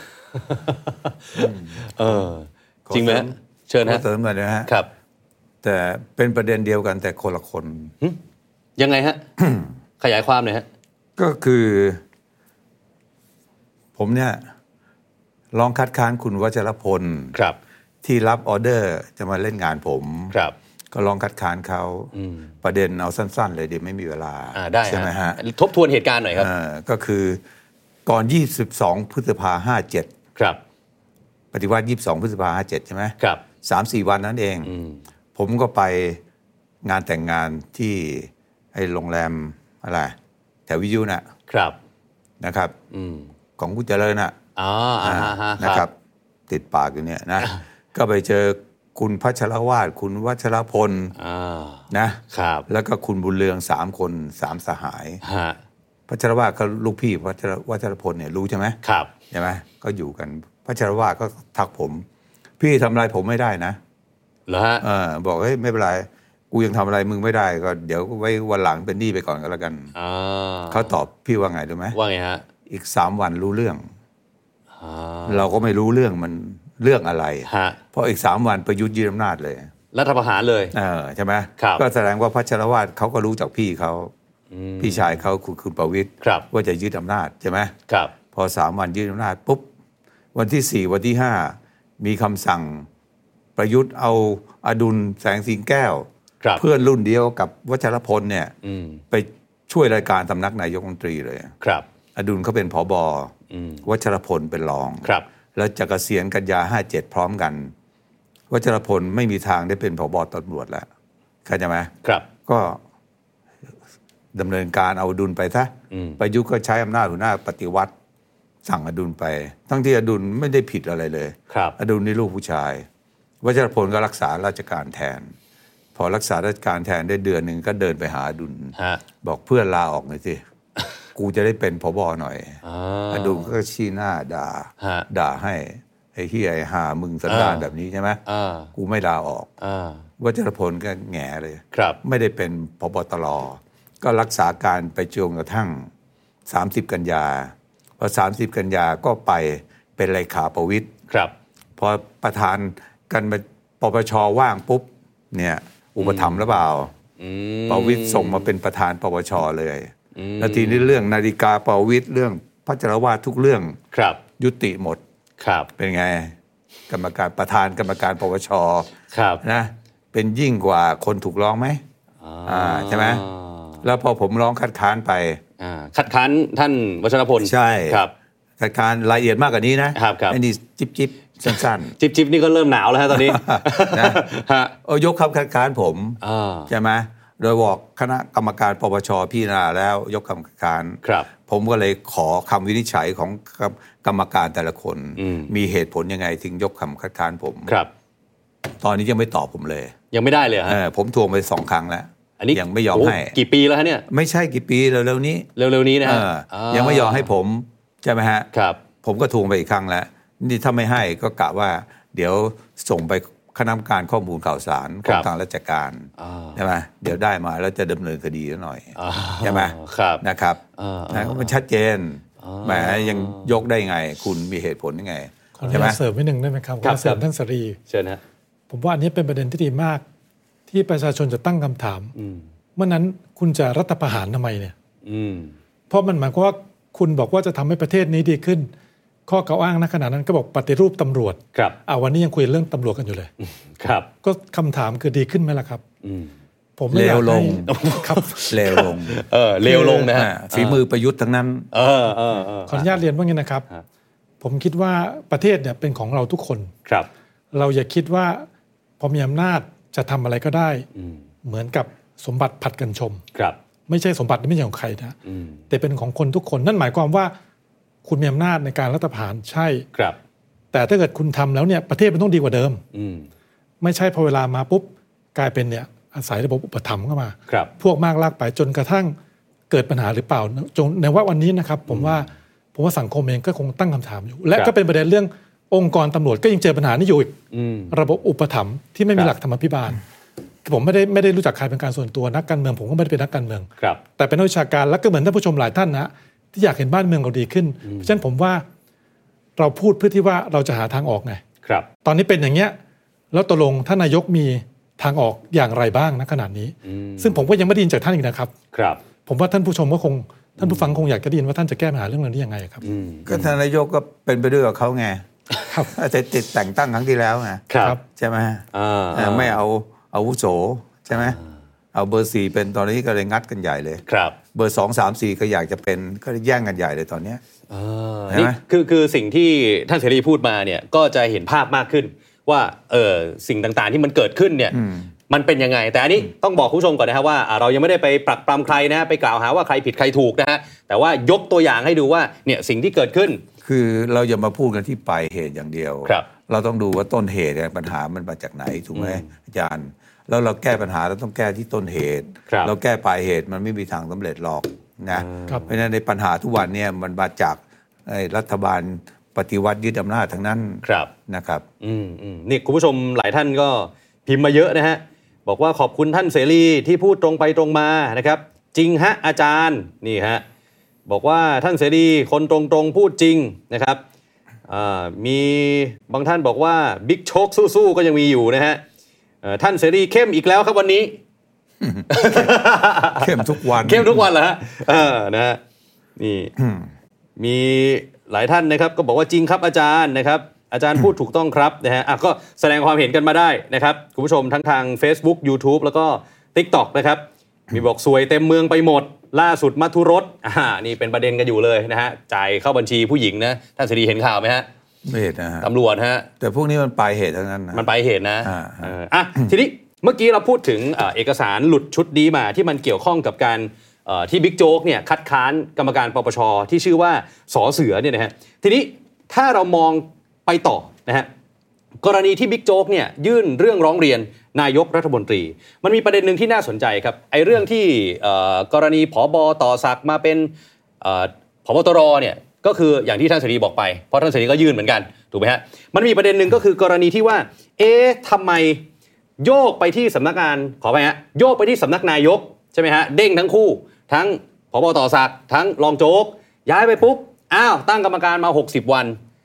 เออจริงไหมเชิญนะเติมหน่อยนะฮะครับแต่เป็นประเด็นเดียวกันแต่คนละคนยังไงฮะ ขยายความหน่อยฮะก็คือผมเนี่ยลองคัดค้านคุณวัชรพลครับที่รับออเดอร์จะมาเล่นงานผมครับก็ลองคัดค้านเขาประเด็นเอาสั้นๆเลยเดี๋ยวไม่มีเวลาใช่ไหมฮะทบทวนเหตุการณ์หน่อยครับก็คือก่อนยี่สิบสองพฤษภาคมห้าสิบเจ็ดครับปฏิวัติยี่สิบสองพฤษภาคมห้าสิบเจ็ดใช่ไหมครับสามสี่ วันนั้นเองผมก็ไปงานแต่งงานที่ไอ้โรงแรมอะไรแถววิทยุน่ะครับนะครับของคุณเจริญน่ะอ๋อนะครับติดปากอยู่เนี่ยนะก็ไปเจอคุณพัชรวาทคุณวัชรพลนะครับแล้วก็คุณบุญเรืองสามคนสามสหายพัชรวาทก็ลูกพี่วัชรวัชรพลเนี่ยรู้ใช่ไหมครับใช่ไหมก็อยู่กันพัชรวาทก็ทักผมพี่ทำอะไรผมไม่ได้นะเหรอฮะเออบอกเฮ้ยไม่เป็นไรกูยังทำอะไรมึงไม่ได้ก็เดี๋ยวไว้วันหลังเป็นหนี้ไปก่อนก็แล้วกันเขาตอบพี่ว่าไงรู้ไหมว่าไงฮะอีกสามวันรู้เรื่องเราก็ไม่รู้เรื่องมันเรื่องอะไรเพราะอีกสามวันประยุทธ์ยึดอำนาจเลยรัฐประหารเลยเออใช่ไหมก็แสดงว่าพัชรวาทเขาก็รู้จากพี่เขาพี่ชายเขาคุณคุณประวิตรว่าจะยึดอำนาจใช่ไหมพอสามวันยึดอำนาจปุ๊บวันที่สี่วันที่ห้ามีคำสั่งประยุทธ์เอาอดุลแสงสิงแก้วเพื่อนรุ่นเดียวกับวัชรพลเนี่ยไปช่วยรายการสำนักนายกรัฐมนตรีเลยครับอดุลเขาเป็นผบวัชรพลเป็นรองแล้วจะเกษียณกันยาห้าเจ็ดพร้อมกันวัชรพลไม่มีทางได้เป็นผบตำรวจแล้วเข้าใจไหมครับก็ดำเนินการเอาอดุลไปซะประยุทธ์ก็ใช้อำนาจหัวหน้าปฏิวัติสั่งอดุลไปทั้งที่อดุลไม่ได้ผิดอะไรเลยอดุลนี่ลูกผู้ชายวัชรพลก็รักษาราชการแทนพอรักษาราชการแทนได้เดือนหนึ่งก็เดินไปหาอดุลบอกเพื่อนลาออกหน่อยสิกูจะได้เป็นผบหน่อยอดุลก็ชี้หน้าด่าด่าให้ไอ้เหี้ยไอ้ห่ามึงสันดานแบบนี้ใช่ไหมกูไม่ลาออกวัชรพลก็แง่เลยไม่ได้เป็นผบตรก็รักษาการไปจนกระทั่งสามสิบกันยาพอสามสิบกันยาก็ไปไปเป็นเลขาประวิตรครับพอประธานกันปปชว่างปุ๊บเนี่ยอุปถัมภ์หรือเปล่าประวิตรส่งมาเป็นประธานปปชเลยแล้วทีนี้เรื่องนาฬิกาประวิตรเรื่องพระจารวาททุกเรื่องยุติหมดครับเป็นไงกรรมการประธานกรรมการปปชครับนะเป็นยิ่งกว่าคนถูกร้องไหมอ่าใช่ไหมแล้วพอผมร้องคัดค้านไปคัดค้านท่านวัชรพลใช่ครับคัดค้านรายละเอียดมากกว่านี้นะครับไอ้นี่จิ๊บจิ๊บสั้นๆจิ๊บจิ๊บนี่ก็เริ่มหนาวแล้วฮะตอนนี้นะโอ้ยกคำคัดค้านผมใช่ไหมโดยบอกคณะกรรมการปปชพิจารณาแล้วยกคำคัดค้านผมก็เลยขอคำวินิจฉัยของกรรมการแต่ละคนมีเหตุผลยังไงถึงยกคำคัดค้านผมครับตอนนี้ยังไม่ตอบผมเลยยังไม่ได้เลยฮะผมทวงไปสองครั้งแล้วอันนี้ยังไม่ยอมให้กี่ปีแล้วฮะเนี่ยไม่ใช่กี่ปีเร็วๆนี้เร็วๆนี้นะฮะยังไม่ยอมให้ผมใช่ไหมฮะครับผมก็ทวงไปอีกครั้งแล้วนี่ถ้าไม่ให้ก็กะว่าเดี๋ยวส่งไปคณะกรรมการข้อมูลข่าวสารของทางราชการใช่ไหมเดี๋ยวได้มาแล้วจะดำเนินคดีหน่อยใช่ไหมนะครับนะมันชัดเจนแหมยังยกได้ไงคุณมีเหตุผลยังไงใช่ไหมเสริมนิดหนึ่งได้ไหมครับว่าเสริมท่านสรีเชิญนะผมว่าอันนี้เป็นประเด็นที่ดีมากที่ประชาชนจะตั้งคำถามเมื่อนั้นคุณจะรัฐประหารทำไมเนี่ยเพราะมันหมายความว่าคุณบอกว่าจะทำให้ประเทศนี้ดีขึ้นข้อกล่าวอ้างณขณะนั้นก็บอกปฏิรูปตำรวจครับอ่าวันนี้ยังคุยเรื่องตำรวจกันอยู่เลยครับก็คำถามคือดีขึ้นไหมล่ะครับผมเลวลงครับเลวลงเออเลวลงนะฮะฝีมือประยุทธ์ทั้งนั้นเออเออขออนุญาตเรียนว่างี้นะครับผมคิดว่าประเทศเนี่ยเป็นของเราทุกคนครับเราอย่าคิดว่าพอมีอำนาจจะทำอะไรก็ได้เหมือนกับสมบัติผัดกันชมครับไม่ใช่สมบัติไม่ใช่ของใครนะแต่เป็นของคนทุกคนนั่นหมายความว่าคุณมีอำนาจในการรัฐประหารใช่ครับแต่ถ้าเกิดคุณทำแล้วเนี่ยประเทศมันต้องดีกว่าเดิมไม่ใช่พอเวลามาปุ๊บกลายเป็นเนี่ยอาศัยระบบอุปถัมภ์เข้ามาพวกมากลากไปจนกระทั่งเกิดปัญหาหรือเปล่าจนในว่าวันนี้นะครับผมว่าผมว่าสังคมเองก็คงตั้งคำถามอยู่และก็เป็นประเด็นเรื่ององค์กรตำรวจก็ยังเจอปัญหานี้อยู่อีกระบบอุปถัมภ์ที่ไม่มีหลักธรรมาภิบาลผมไม่ได้ไม่ได้รู้จักใครเป็นการส่วนตัวนักการเมืองผมก็ไม่ได้เป็นนักการเมืองแต่เป็นนักวิชาการและก็เหมือนท่านผู้ชมหลายท่านนะที่อยากเห็นบ้านเมืองเราดีขึ้นเพราะฉะนั้นผมว่าเราพูดเพื่อที่ว่าเราจะหาทางออกไงตอนนี้เป็นอย่างเงี้ยแล้วตกลงท่านนายกมีทางออกอย่างไรบ้างณขณะนี้ซึ่งผมก็ยังไม่ได้ยินจากท่านอีกนะครับผมว่าท่านผู้ชมก็คงท่านผู้ฟังคงอยากจะได้ยินว่าท่านจะแก้ปัญหาเรื่องนี้ยังไงครับก็ท่านนายกก็เป็นไปด้วยกับเขาไงอาจจะติดแต่งตั้งครั้งที่แล้วไงใช่ไหมไม่เอาอาวุโสใช่ไหมเอาเบอร์สี่เป็นตอนนี้ก็เลยงัดกันใหญ่เลยครับเบอร์สองสามสี่ก็อยากจะเป็นก็แย่งกันใหญ่เลยตอนนี้นี่คือคือสิ่งที่ท่านเสรีพูดมาเนี่ยก็จะเห็นภาพมากขึ้นว่าเออสิ่งต่างๆที่มันเกิดขึ้นเนี่ยมันเป็นยังไงแต่อันนี้ต้องบอกผู้ชมก่อนนะครับว่าเรายังไม่ได้ไปปรักปรำใครนะไปกล่าวหาว่าใครผิดใครถูกนะฮะแต่ว่ายกตัวอย่างให้ดูว่าเนี่ยสิ่งที่เกิดขึ้นคือเราอย่ามาพูดกันที่ปลายเหตุอย่างเดียวเราต้องดูว่าต้นเหตุปัญหามันมาจากไหนถูกไหมอาจารย์แล้วเราแก้ปัญหาเราต้องแก้ที่ต้นเหตุเราแก้ปลายเหตุมันไม่มีทางสำเร็จหรอกนะเพราะฉะนั้นในปัญหาทุกวันเนี่ยมันมาจากรัฐบาลปฏิวัติยึดอำนาจทั้งนั้นนะครับอืมอืมนี่คุณผู้ชมหลายท่านก็พิมพ์มาเยอะนะฮะบอกว่าขอบคุณท่านเสรีที่พูดตรงไปตรงมานะครับจริงฮะอาจารย์นี่ฮะบอกว่าท่านเสรีคนตรงๆพูดจริงนะครับมีบางท่านบอกว่าบิ๊กโชคสู้ๆก็ยังมีอยู่นะฮะท่านเสรีเข้มอีกแล้วครับวันนี้เข้มทุกวันเข้มทุกวันเหรอฮะเออนะฮะนี่มีหลายท่านนะครับก็บอกว่าจริงครับอาจารย์นะครับอาจารย์พูดถูกต้องครับนะฮะอ่ะก็แสดงความเห็นกันมาได้นะครับคุณผู้ชมทั้งทาง Facebook YouTube แล้วก็ TikTok นะครับมีบอกสวยเต็มเมืองไปหมดล่าสุดมัทุรสอ่านี่เป็นประเด็นกันอยู่เลยนะฮะจ่ายเข้าบัญชีผู้หญิงนะท่านเสรีเห็นข่าวไหมฮะไม่เห็นนะฮะตำรวจฮะแต่พวกนี้มันปลายเหตุทั้งนั้นนะมันปลายเหตุนะอ่าทีนี้เมื่อกี้เราพูดถึงเอกสารหลุดชุดนี้มาที่มันเกี่ยวข้องกับการที่บิ๊กโจ๊กเนี่ยคัดค้านกรรมการปปชที่ชื่อว่าสอเสือเนี่ยนะฮะทีนี้ถ้าเรามองไปต่อนะฮะกรณีที่บิ๊กโจ๊กเนี่ยยื่นเรื่องร้องเรียนนายกรัฐมนตรีมันมีประเด็นหนึ่งที่น่าสนใจครับไอ้เรื่องที่กรณีผบ.ต่อศักดิ์มาเป็นผบ.ตร.เนี่ยก็คืออย่างที่ท่านเสรีบอกไปเพราะท่านเสรีก็ยื่นเหมือนกันถูกไหมฮะมันมีประเด็นหนึ่งก็คือกรณีที่ว่าเอ๊ะทำไมโยกไปที่สำนักงานขอไปฮะโยกไปที่สำนักนายกใช่ไหมฮะเด้งทั้งคู่ทั้งผบ.ต่อศักดิ์ทั้งรองโจ๊กย้ายไปปุ๊บอ้าวตั้งกรรมการมาหกสิบวัน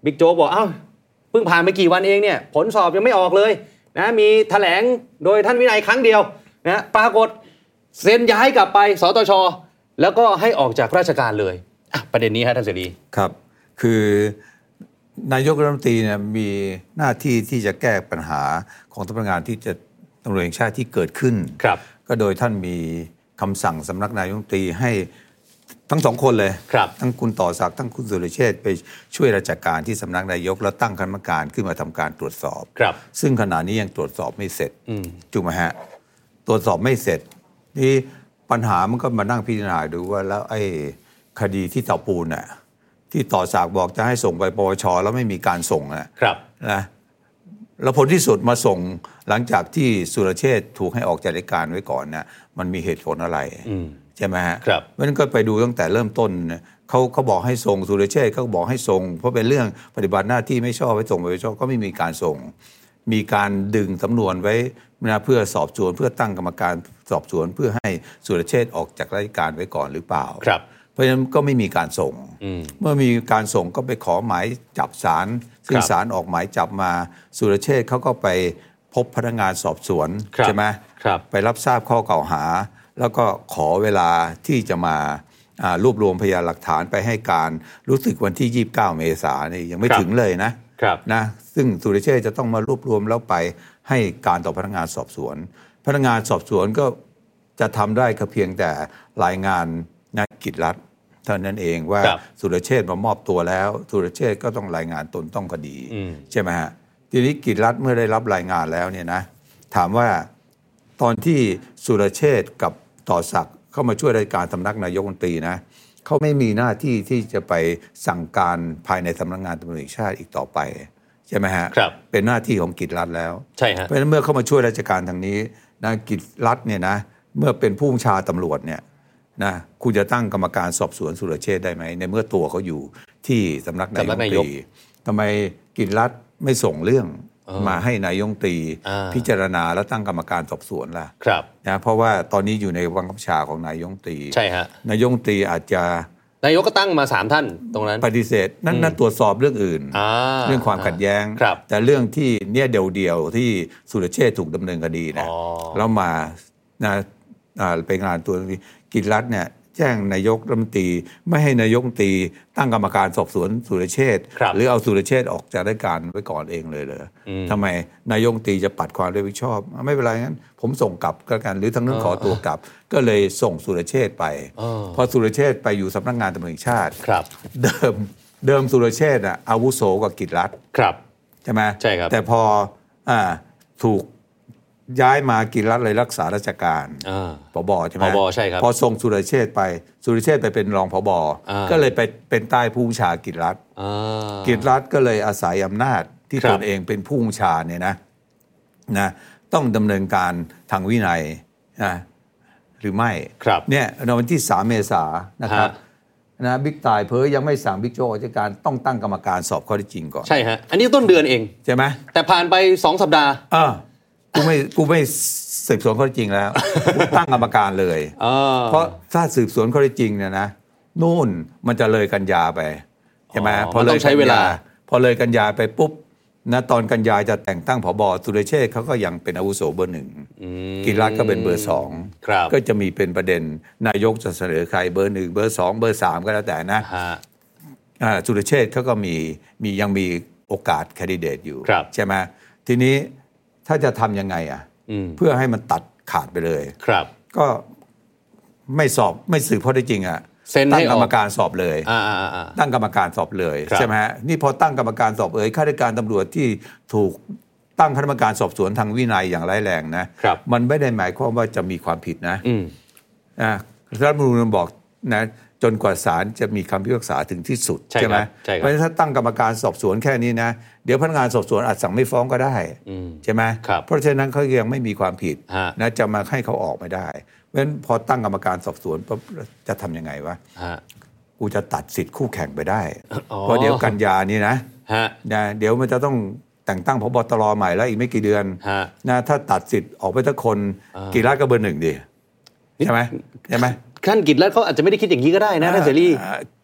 บิ๊กโจ๊กบอกอ้าวเพิ่งผ่านไปกี่วันเองเนี่ยผลสอบยังไม่ออกเลยนะมีแถลงโดยท่านวินัยครั้งเดียวนะปรากฏเซ็นย้ายกลับไปสตช.แล้วก็ให้ออกจากราชการเลยอ่ะประเด็นนี้ฮะท่านเสรีครับคือนายกรัฐมนตรีเนี่ยมีหน้าที่ที่จะแก้ปัญหาของสำนักงานที่จะตำรวจแห่งชาติที่เกิดขึ้นก็โดยท่านมีคำสั่งสำนักนายกรัฐมนตรีให้ทั้งสองคนเลยทั้งคุณต่อศักดิ์ทั้งคุณสุรเชษฐ์ไปช่วยราชการที่สำนักนายกแล้วตั้งคณะกรรมการขึ้นมาทำการตรวจสอบซึ่งขณะนี้ยังตรวจสอบไม่เสร็จถูกไหมฮะตรวจสอบไม่เสร็จนี่ปัญหามันก็มานั่งพิจารณาดูว่าแล้วไอ้คดีที่เตาปูนน่ะที่ต่อศักดิ์บอกจะให้ส่งไปปปชแล้วไม่มีการส่งนะนะแล้วผลที่สุดมาส่งหลังจากที่สุรเชษฐ์ถูกให้ออกจากราชการไว้ก่อนนะมันมีเหตุผลอะไรใช่ไหมฮะเพราะฉะนั้นก็ไปดูตั้งแต่เริ่มต้นเขาเขาบอกให้ส่งสุรเชษฐ์เขาบอกให้ส่งเพราะเป็นเรื่องปฏิบัติหน้าที่ไม่ชอบไปส่งไปไม่ชอบก็ไม่มีการส่งมีการดึงสำนวนไว้นะเพื่อสอบสวนเพื่อตั้งกรรมการสอบสวนเพื่อให้สุรเชษฐ์ออกจากราชการไว้ก่อนหรือเปล่าเพราะฉะนั้นก็ไม่มีการส่งเมื่อมีการส่งก็ไปขอหมายจับศาลซึ่งศาลออกหมายจับมาสุรเชษฐ์เขาก็ไปพบพนักงานสอบสวนใช่ไหมไปรับทราบข้อกล่าวหาแล้วก็ขอเวลาที่จะมารวบรวมพยานหลักฐานไปให้การรู้สึกวันที่ยี่สิบเก้าเมษายนนี่ยังไม่ถึงเลยนะนะซึ่งสุรเชษฐ์จะต้องมารวบรวมแล้วไปให้การต่อพนักงานสอบสวนพนักงานสอบสวนก็จะทำได้ก็เพียงแต่รายงานนายกิจรัฐเท่านั้นเองว่าสุรเชษฐ์มามอบตัวแล้วสุรเชษฐ์ก็ต้องรายงานตนต้องคดีใช่ไหมฮะทีนี้กิจรัฐเมื่อได้รับรายงานแล้วเนี่ยนะถามว่าตอนที่สุรเชษฐ์กับต่อศักดิ์เข้ามาช่วยราชการสำนักนายกรัฐมนตรีนะเขาไม่มีหน้าที่ที่จะไปสั่งการภายในสำนักงานตำรวจแห่งชาติอีกต่อไปใช่ไหมฮะเป็นหน้าที่ของกิจรัฐแล้วใช่ฮะเพราะฉะนั้นเมื่อเข้ามาช่วยราชการทางนี้นะกิจรัฐเนี่ยนะเมื่อเป็นผู้บัญชาตำรวจเนี่ยนะคุณจะตั้งกรรมการสอบสวนสุรเชษฐ์ได้ไหมในเมื่อตัวเขาอยู่ที่สำนักนายกรัฐมนตรีทำไมกิจรัฐไม่ส่งเรื่องมาให้นายกรัฐมนตรีพิจารณาแล้วตั้งกรรมการสอบสวนล่ะนะเพราะว่าตอนนี้อยู่ในบังคับบัญชาของนายกรัฐมนตรีใช่ฮะนายกรัฐมนตรีอาจจะนายกก็ตั้งมาสามท่านตรงนั้นปฏิเสธนั่นนั่นตรวจสอบเรื่องอื่นเรื่องความขัดแย้งแต่เรื่องที่เนี่ยเดี่ยวๆที่สุรเชษฐ์ถูกดำเนินคดีนะแล้วมานะไปงานตัวนี้กิจรัฐเนี่ยแจ้งนายกรัฐมนตรีไม่ให้นายกรัฐมนตรีตั้งกรรมการสอบสวนสุรเชษฐ์หรือเอาสุรเชษฐ์ออกจากราชการไว้ก่อนเองเลยเหรอทำไมนายกรัฐมนตรีจะปัดความรับผิดชอบไม่เป็นไรงั้นผมส่งกลับก็กันหรือทั้งนั้นขอตัวกลับก็เลยส่งสุรเชษฐ์ไปพอสุรเชษฐ์ไปอยู่สำนักงานตำรวจแห่งชาติเดิมเดิมสุรเชษฐ์อ่ะอาวุโสกว่ากิจรัฐใช่ไหมใช่ครับแต่พออ่าถูกย้ายมากิจรัฐเลยรักษาราชการผบ.ใช่ไหมผบ.ใช่ครับพอส่งสุรเชษฐ์ไปสุรเชษฐ์ไปเป็นรองผบ.ก็เลยไปเป็นใต้ผู้บัญชากิจรัฐกิจรัฐก็เลยอาศัยอำนาจที่ตนเองเป็นผู้บัญชาเนี่ยนะนะต้องดำเนินการทางวินัยนะหรือไม่เนี่ยในวันที่สามเมษายนนะครับนะบิ๊กต่ายเผยยังไม่สั่งบิ๊กโจ๊กออกจากการต้องตั้งกรรมการสอบข้อเท็จจริงก่อนใช่ฮะอันนี้ต้นเดือนเองใช่ไหมแต่ผ่านไปสองสัปดาห์อ่ากูไม่กูไม่สืบสวนข้อเท็จจริงแล้วกูตั้งกรรมการเลยเพราะถ้าสืบสวนข้อเท็จจริงเนี่ยนะนู่นมันจะเลยกันยาไปใช่ไหมพอเลยใช้เวลาพอเลยกันยาไปปุ๊บนะตอนกันยาจะแต่งตั้งผบ.สุรเชษฐ์เขาก็ยังเป็นอาวุโสเบอร์หนึ่งกิจรัฐก็เป็นเบอร์สองก็จะมีเป็นประเด็นนายกจะเสนอใครเบอร์หนึ่งเบอร์สองเบอร์สามก็แล้วแต่นะสุรเชษฐ์เขาก็มีมียังมีโอกาสแคนดิเดตอยู่ใช่ไหมทีนี้ถ้าจะทำยังไงอ่ะเพื่อให้มันตัดขาดไปเลยก็ไม่สอบไม่สืบข้อเท็จจริงอ่ะตั้งกรรมการสอบเลยตั้งกรรมการสอบเลยใช่ไหมฮะนี่พอตั้งกรรมการสอบเอ่ยข้าราชการตำรวจที่ถูกตั้งคณะกรรมการสอบสวนทางวินัยอย่างร้ายแรงนะมันไม่ได้หมายความว่าจะมีความผิดนะอ่ารัฐธรรมนูญบอกนะจนกว่าศาลจะมีคำพิพากษาถึงที่สุดใช่ไหมเพราะฉะนั้นถ้าตั้งกรรมการสอบสวนแค่นี้นะเดี๋ยวพนักงานสอบสวนอาจสั่งไม่ฟ้องก็ได้ใช่ไหมเพราะฉะนั้นเขายังไม่มีความผิดนะจะมาให้เขาออกไม่ได้เพราะฉะนั้นพอตั้งกรรมการสอบสวนจะทำยังไงวะกูจะตัดสิทธิ์คู่แข่งไปได้เพราะเดี๋ยวกันยานี่นะนะเดี๋ยวมันจะต้องแต่งตั้งผบ.ตร.ใหม่แล้วอีกไม่กี่เดือนนะถ้าตัดสิทธิ์ออกไปทุกคนกิจรัฐก็เบอร์หนึ่งดิใช่ไหมใช่ไหมท่านกิจรัฐเขาอาจจะไม่ได้คิดอย่างนี้ก็ได้นะท่านเสรี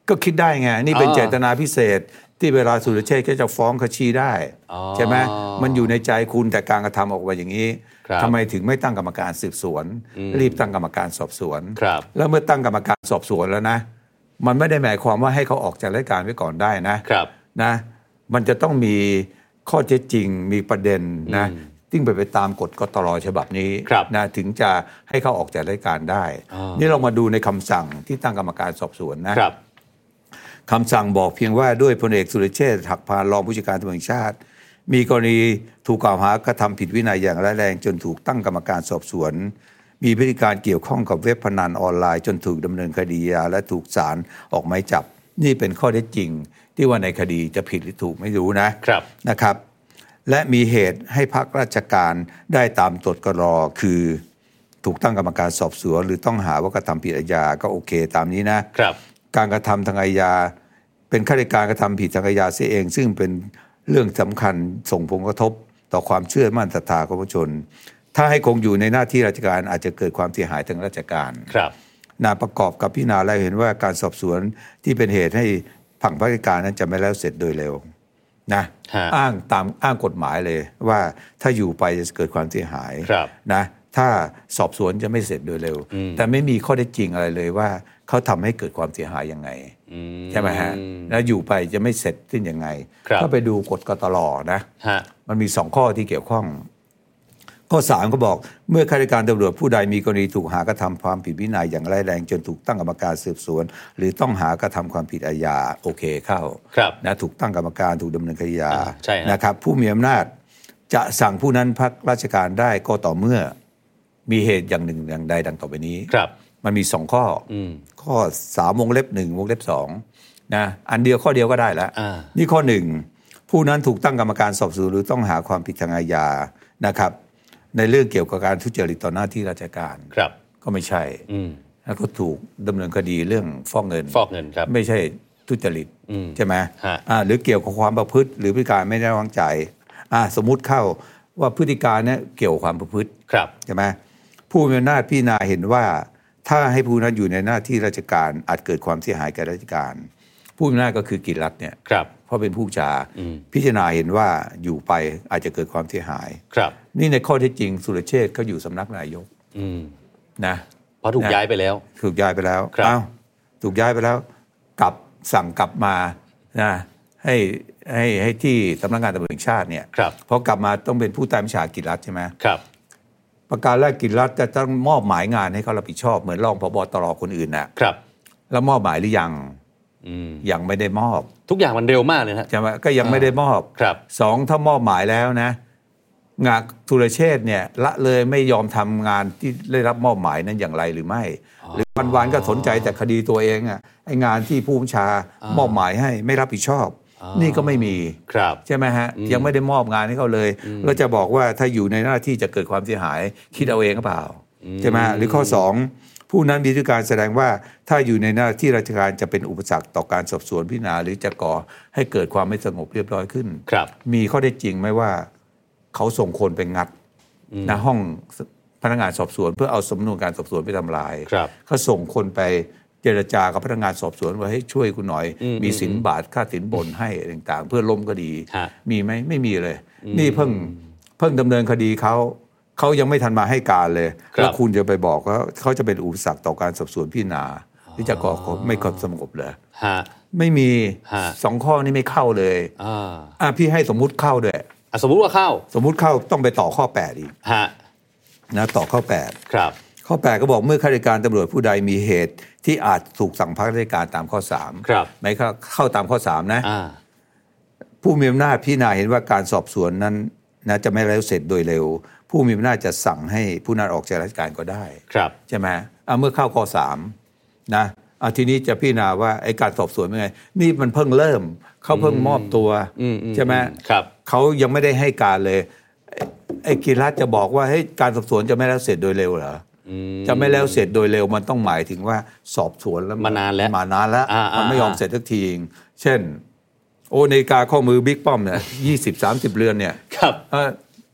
ก็คิดได้ไงนี่เป็นเจตนาพิเศษที่เวลาสุรเชษฐ์ก็จะฟ้องคดีได้ใช่ไหมมันอยู่ในใจคุณแต่การกระทำออกมาอย่างนี้ทำไมถึงไม่ตั้งกรรมการสืบสวนรีบตั้งกรรมการสอบสวนแล้วเมื่อตั้งกรรมการสอบสวนแล้วนะมันไม่ได้หมายความว่าให้เขาออกจากราชการไว้ก่อนได้นะนะมันจะต้องมีข้อเท็จจริงมีประเด็นนะซึ่งไปไปตามกฎกตรฉบับนี้นะถึงจะให้เขาออกจากราชการได้นี่เรามาดูในคำสั่งที่ตั้งกรรมการสอบสวนนะคำสั่งบอกเพียงว่าด้วยพลเอกสุรเชษฐ์หักพานรองผู้จัดการตำรวจแห่งชาติมีกรณีถูกกล่าวหากระทำผิดวินัยอย่างร้ายแรงจนถูกตั้งกรรมการสอบสวนมีพฤติการเกี่ยวข้องกับเว็บพนันออนไลน์จนถูกดำเนินคดีและถูกศาลออกหมายจับนี่เป็นข้อเท็จจริงที่ว่าในคดีจะผิดหรือถูกไม่รู้นะครับนะครับและมีเหตุให้พักราชการได้ตามกฎกตรคือถูกตั้งกรรมการสอบสวนหรือต้องหาว่ากระทำผิดอาญาก็โอเคตามนี้นะครับการกระทำทางอาญาเป็นข้าราชการกระทำผิดทางอาญาเสียเองซึ่งเป็นเรื่องสำคัญส่งผลกระทบต่อความเชื่อมั่นศรัทธาของประชาชนถ้าให้คงอยู่ในหน้าที่ราชการอาจจะเกิดความเสียหายทางราชการครับนาประกอบกับพิจารณาแล้วเห็นว่าการสอบสวนที่เป็นเหตุให้ผังราชการนั้นจะไม่แล้วเสร็จโดยเร็วนะอ้างตามอ้างกฎหมายเลยว่าถ้าอยู่ไปจะเกิดความเสียหายนะถ้าสอบสวนจะไม่เสร็จโดยเร็วแต่ไม่มีข้อเท็จจริงอะไรเลยว่าเขาทำให้เกิดความเสียหายยังไงใช่ไหมฮะแล้วอยู่ไปจะไม่เสร็จสิ้นยังไงก็ไปดูกฎกตรนะมันมีสองข้อที่เกี่ยวข้องข้อสามก็บอกเมื่อข้าราชการตำรวจผู้ใดมีกรณีถูกหากระทำความผิดวินัยอย่างร้ายแรงจนถูกตั้งกรรมการสืบสวนหรือต้องหากระทำความผิดอาญาโอเคเข้านะถูกตั้งกรรมการถูกดำเนินคดีอาญานะครับผู้มีอำนาจจะสั่งผู้นั้นพักราชการได้ก็ต่อเมื่อมีเหตุอย่างหนึ่งอย่างใดดังต่อไปนี้มันมีสองข้อข้อสามวงเล็บหนึ่งวงเล็บสองนะอันเดียวข้อเดียวก็ได้แล้วนี่ข้อหนึ่งผู้นั้นถูกตั้งกรรมการสอบสวนหรือต้องหาความผิดทางอาญานะครับในเรื่องเกี่ยวกับการทุจริตต่อหน้าที่ราชการก็ไม่ใช่แล้วก็ถูกดำเนินคดีเรื่องฟอกเงินฟอกเงินครับไม่ใช่ทุจริตใช่ไหมหรือเกี่ยวกับความประพฤติหรือพฤติการไม่ได้วางใจสมมุติเข้าว่าพฤติการนี้เกี่ยวกับความประพฤติใช่ไหมผู้มีอำนาจพิจารณาเห็นว่าถ้าให้ผู้นั้นอยู่ในหน้าที่ราชการอาจเกิดความเสียหายแก่ราชการผู้มีอำนาจก็คือกิจรัฐเนี่ยเพราะเป็นผู้จาพิจารณาเห็นว่าอยู่ไปอาจจะเกิดความเสียหายนี่ในข้อเท็จจริงสุรเชษฐ์เขาอยู่สำนักนายกนะเพราะถูกย้ายไปแล้วถูกย้ายไปแล้วอ้าวถูกย้ายไปแล้วกลับสั่งกลับมานะให้ให้ให้ที่สำนักงานตำรวจแห่งชาติเนี่ยพอกลับมาต้องเป็นผู้ใต้บัญชากิจรัฐใช่ไหมครับประการแรกกิจรัฐจะต้องมอบหมายงานให้เขารับผิดชอบเหมือนรองผบ.ตร.คนอื่นนะครับแล้วมอบหมายหรือยังยังไม่ได้มอบทุกอย่างมันเร็วมากเลยนะใช่ไหมก็ยังไม่ได้มอบสองถ้ามอบหมายแล้วนะงานสุรเชษฐ์เนี่ยละเลยไม่ยอมทำงานที่ได้รับมอบหมายนั้นอย่างไรหรือไม่หรือวันๆก็สนใจแต่คดีตัวเองอ่ะไอ้งานที่ผู้บัญชามอบหมายให้ไม่รับผิดชอบนี่ก็ไม่มีใช่ไหมฮะยังไม่ได้มอบงานให้เขาเลยแล้วจะบอกว่าถ้าอยู่ในหน้าที่จะเกิดความเสียหายคิดเอาเองหรือเปล่าใช่ไหมหรือข้อสองผู้นั้นมีการแสดงว่าถ้าอยู่ในหน้าที่ราชการจะเป็นอุปสรรคต่อการสอบสวนพิจารณาหรือจะก่อให้เกิดความไม่สงบเรียบร้อยขึ้นมีข้อได้จริงไหมว่าเขาส่งคนไปงัดในห้องพนักงานสอบสวนเพื่อเอาสำนวนการสอบสวนไปทำลายเขาส่งคนไปเจรจากับพนักงานสอบสวนว่าให้ช่วยคุณหน่อยมีสินบาทค่าสินบนให้ต่างๆเพื่อล้มคดีมีไหมไม่มีเลยนี่เพิ่งเพิ่งดำเนินคดีเขาเขายังไม่ทันมาให้การเลยแล้วคุณจะไปบอกว่าเขาจะเป็นอุปสรรคต่อการสอบสวนพิจารณาที่จะก่อไม่ก่อสงบเลยไม่มีสองข้อนี้ไม่เข้าเลยอ่าพี่ให้สมมุติเข้าด้วยสมมุติว่าเข้าสมมุติเข้าต้องไปต่อข้อแปดอีกนะต่อข้อแปดครับข้อแปดก็บอกเมื่อข้าราชการตำรวจผู้ใดมีเหตุที่อาจถูกสั่งพักราชการตามข้อสามครับไม่เข้าเข้าตามข้อสามนะผู้มีอำนาจพิจารณาเห็นว่าการสอบสวนนั้นนะจะไม่แล้วเสร็จโดยเร็วผู้มีอำนาจจะสั่งให้ผู้นั้นออกจากราชการก็ได้ครับใช่ไหมเมื่อเข้าข้อสามนะทีนี้จะพิจารณาว่าไอ้การสอบสวนเป็นไงนี่มันเพิ่งเริ่มเขาเพิ่งมอบตัวใช่ไหมครับเขายังไม่ได้ให้การเลยไอ้กิจรัฐจะบอกว่าให้การสอบสวนจะไม่แล้วเสร็จโดยเร็วเหรอจะไม่แล้วเสร็จโดยเร็วมันต้องหมายถึงว่าสอบสวนแล้วมานานแล้วมานานแล้วมันไม่ยอมเสร็จสักทีเช่นโอนาฬิกาข้อมือบิ๊กป้อมเนี่ยยี่สิบสามสิบเรือนเนี่ยครับ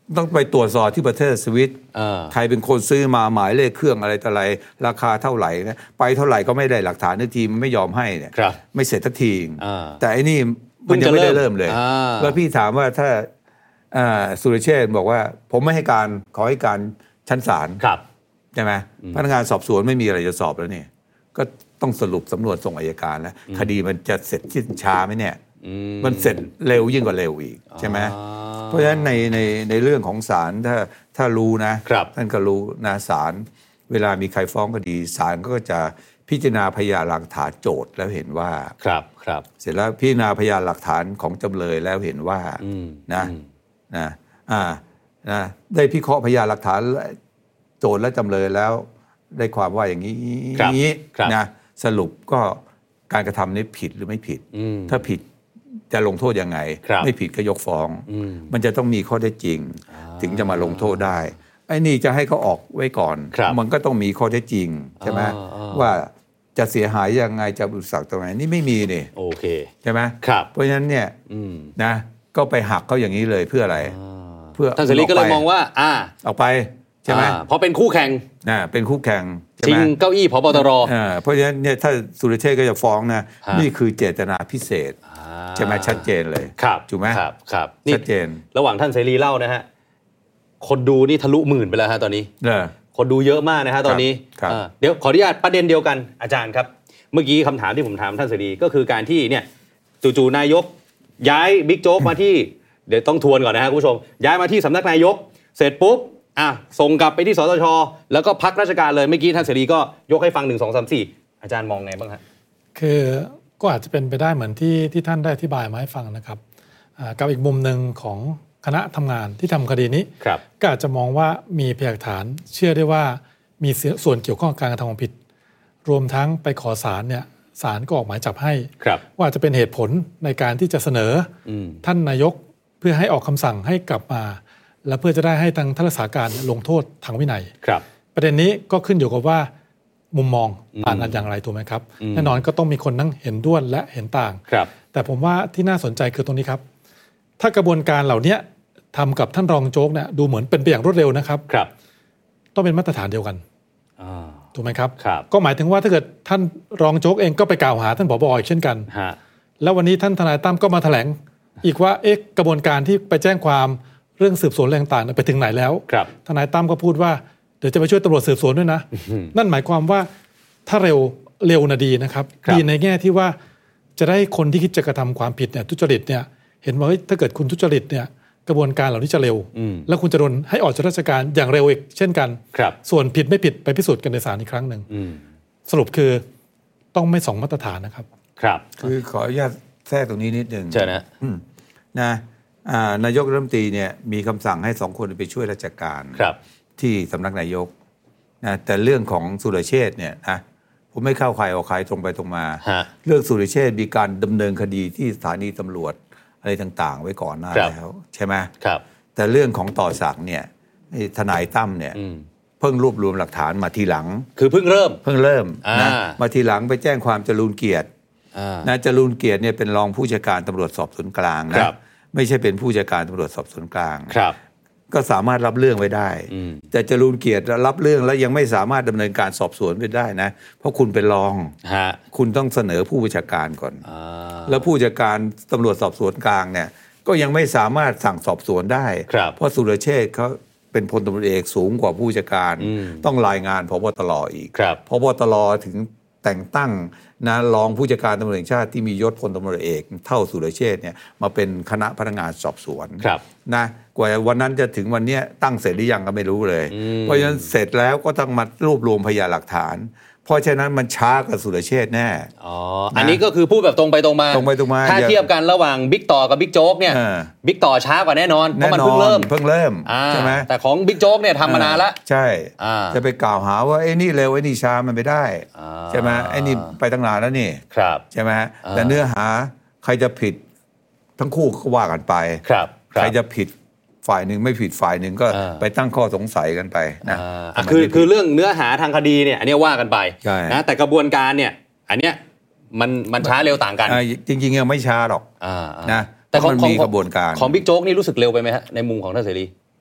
ต้องไปตรวจสอบที่ประเทศสวิตใครเป็นคนซื้อมาหมายเลขเครื่องอะไรต่ออะไรราคาเท่าไหร่นะไปเท่าไหร่ก็ไม่ได้หลักฐานทันทีมันไม่ยอมให้เนี่ยไม่เสร็จทันทีแต่ไอ้นี่มันยังไม่ได้เริ่มเลยแล้วพี่ถามว่าถ้าสุรเชษฐ์บอกว่าผมไม่ให้การขอให้การชั้นศาลใช่ไหมพนักงานสอบสวนไม่มีอะไรจะสอบแล้วนี่ก็ต้องสรุปสำนวนส่งอัยการแล้วคดีมันจะเสร็จที่ช้าไหมเนี่ยมันเสร็จเร็วยิ่งกว่าเร็วอีกใช่ไหมเพราะฉะนั้นในในในเรื่องของศาลถ้าถ้ารู้นะท่านก็รู้นะศาลเวลามีใครฟ้องคดีศาลก็จะพิจารณาพยานหลักฐานโจทย์แล้วเห็นว่าครับครับเสร็จแล้วพิจารณาพยานหลักฐานของจำเลยแล้วเห็นว่านะนะอ่านะได้พิเคราะห์พยานหลักฐานโจทย์และจำเลยแล้วได้ความว่าอย่างนี้นะสรุปก็การกระทำนี้ผิดหรือไม่ผิดถ้าผิดจะลงโทษยังไงไม่ผิดก็ยกฟ้องมันจะต้องมีข้อเท็จจริงถึงจะมาลงโทษได้ไอ้นี่จะให้เขาออกไว้ก่อนมันก็ต้องมีข้อเท็จจริงใช่ไหมว่าจะเสียหายยังไงจะอุปสรรคตรงไหนนี่ไม่มีนี่โอเคใช่ไหมเพราะฉะนั้นเนี่ยนะก็ไปหักเขาอย่างนี้เลยเพื่ออะไรเพื่อท่านเสรีก็เลยมองว่าอ่าออกไปใช่ไหมเพราะเป็นคู่แข่งนะเป็นคู่แข่งชิงเก้าอี้ผบตรเพราะฉะนั้นเนี่ยถ้าสุรเชษฐ์ก็จะฟ้องนะนี่คือเจตนาพิเศษใช่ไหมชัดเจนเลยถูกไหมครับครับชัดเจนระหว่างท่านเสรีเล่านะฮะคนดูนี่ทะลุหมื่นไปแล้วฮะตอนนี้คนดูเยอะมากนะฮะตอนนี้เดี๋ยวขออนุญาตประเด็นเดียวกันอาจารย์ครับเมื่อกี้คำถามที่ผมถามท่านเสรีก็คือการที่เนี่ยจู่ๆนายกย้ายบิ๊กโจ๊กมาที่เดี๋ยวต้องทวนก่อนนะฮะคุณผู้ชมย้ายมาที่สำนักนายกเสร็จปุ๊บอ่ะส่งกลับไปที่สตช.แล้วก็พักราชการเลยเมื่อกี้ท่านเสรีก็ยกให้ฟังหนึ่ง สอง สาม สี่อาจารย์มองไงบ้างฮะคือก็อาจจะเป็นไปได้เหมือนที่ที่ท่านได้อธิบายมาให้ฟังนะครับกับอีกมุมหนึ่งของคณะทำงานที่ทำคดีนี้ก็อาจจะมองว่ามีพยานหลักฐานเชื่อได้ว่ามีส่วนเกี่ยวข้องกับการกระทำความผิดรวมทั้งไปขอศาลเนี่ยศาลก็ออกหมายจับให้ว่าจะเป็นเหตุผลในการที่จะเสนอท่านนายกเพื่อให้ออกคำสั่งให้กลับมาและเพื่อจะได้ให้ทางท่านรักษาการลงโทษทางวินัยประเด็นนี้ก็ขึ้นอยู่กับว่ามุมมองต่างกันอย่างไรถูกไหมครับแน่นอนก็ต้องมีคนทั้งเห็นด้วยและเห็นต่างแต่ผมว่าที่น่าสนใจคือตรงนี้ครับถ้ากระบวนการเหล่านี้ทำกับท่านรองโจ๊กเนี่ยดูเหมือนเป็นไปอย่างรวดเร็วนะครับต้องเป็นมาตรฐานเดียวกันถูกไหมครับก็หมายถึงว่าถ้าเกิดท่านรองโจ๊กเองก็ไปกล่าวหาท่านผบ.อีกเช่นกันแล้ววันนี้ท่านทนายตั้มก็มาแถลงอีกว่าเอ๊ะกระบวนการที่ไปแจ้งความเรื่องสืบสวนอะไรต่างๆไปถึงไหนแล้วทนายตั้มก็พูดว่าเดี๋ยวจะไปช่วยตำรวจสืบสวนด้วยนะ นั่นหมายความว่าถ้าเร็วเร็วนะดีนะครับดีในแง่ที่ว่าจะได้คนที่คิดจะกระทำความผิดเนี่ยทุจริตเนี่ยเห็นว่าถ้าเกิดคุณทุจริตเนี่ยกระบวนการเหล่านี้จะเร็วแล้วคุณจะโดนให้ออกจากราชการอย่างเร็วอีกเช่นกันส่วนผิดไม่ผิดไปพิสูจน์กันในศาลอีกครั้งหนึ่งสรุปคือต้องไม่สองมาตรฐานนะครับครับคือขออนุญาตแทรกตรงนี้นิดนึงใช่นะนะนายกรัฐมนตรีเนี่ยมีคำสั่งให้สองคนไปช่วยราชการที่สำนักนายกนะแต่เรื่องของสุรเชษฐ์เนี่ยนะผมไม่เข้าใครออกใครตรงไปตรงมาเรื่องสุรเชษฐ์มีการดำเนินคดีที่สถานีตำรวจอะไรต่างๆไว้ก่อนหน้าแล้วใช่ไหมแต่เรื่องของต่อศักดิ์เนี่ยทนายตั้มเนี่ยเพิ่งรวบรวมหลักฐานมาทีหลังคือเพิ่งเริ่มเพิ่งเริ่มนะมาทีหลังไปแจ้งความจรูญเกียรตินะจรูญเกียรติเนี่ยเป็นรองผู้จัดการตำรวจสอบสวนกลางนะไม่ใช่เป็นผู้จัดการตำรวจสอบสวนกลางก็สามารถรับเรื่องไว้ได้แต่จรูญเกียรติรับเรื่องแล้วยังไม่สามารถดำเนินการสอบสวนไปได้นะเพราะคุณเป็นรองคุณต้องเสนอผู้บัญชาการก่อนแล้วผู้จัดการตำรวจสอบสวนกลางเนี่ยก็ยังไม่สามารถสั่งสอบสวนได้เพราะสุรเชษฐ์เขาเป็นพลตำรวจเอกสูงกว่าผู้จัดการต้องรายงานผบ.ตร.อีกผบ.ตร.ถึงแต่งตั้งนะรองผู้จัดการตำรวจแห่งชาติที่มียศพลตำรวจเอกเท่าสุรเชษฐ์เนี่ยมาเป็นคณะพนักงานสอบสวนนะกว่าวันนั้นจะถึงวันนี้ตั้งเสร็จหรือยังก็ไม่รู้เลยเพราะฉะนั้นเสร็จแล้วก็ต้องมารวบรวมพยานหลักฐานเพราะฉะนั้นมันช้ากับสุรเชษฐ์แน่อ๋ออันนี้ก็คือพูดแบบตรงไปตรงมาตรงไปตรงมาถ้าเทียบกันระหว่างบิ๊กต่อกับบิ๊กโจ๊กเนี่ยบิ๊กต่อช้ากว่าแน่นอนเพราะมันเพิ่งเริ่มเพิ่งเริ่มใช่ไหมแต่ของบิ๊กโจ๊กเนี่ยทำมานานแล้วใช่จะไปกล่าวหาว่าไอ้นี่เร็วไอ้นี่ช้ามันไม่ได้ใช่ไหมไอ้นี่ไปตั้งนานแล้วนี่ใช่ไหมแต่เนื้อหาใครจะผิดทั้งคู่ก็ว่ากันไปใครจะผิดฝ่ายหนึ่งไม่ผิดฝ่ายหนึ่งก็ไปตั้งข้อสงสัยกันไปนะคือคือเรื่องเนื้อหาทางคดีเนี่ยอันนี้ว่ากันไปนะแต่กระบวนการเนี่ยอันเนี้ยมันมันช้าเร็วต่างกันจริงๆยังไม่ช้าหรอกนะแต่ของมีกระบวนการของบิ๊กโจ๊กนี่รู้สึกเร็วไปไหมฮะในมุมของท่านเสรี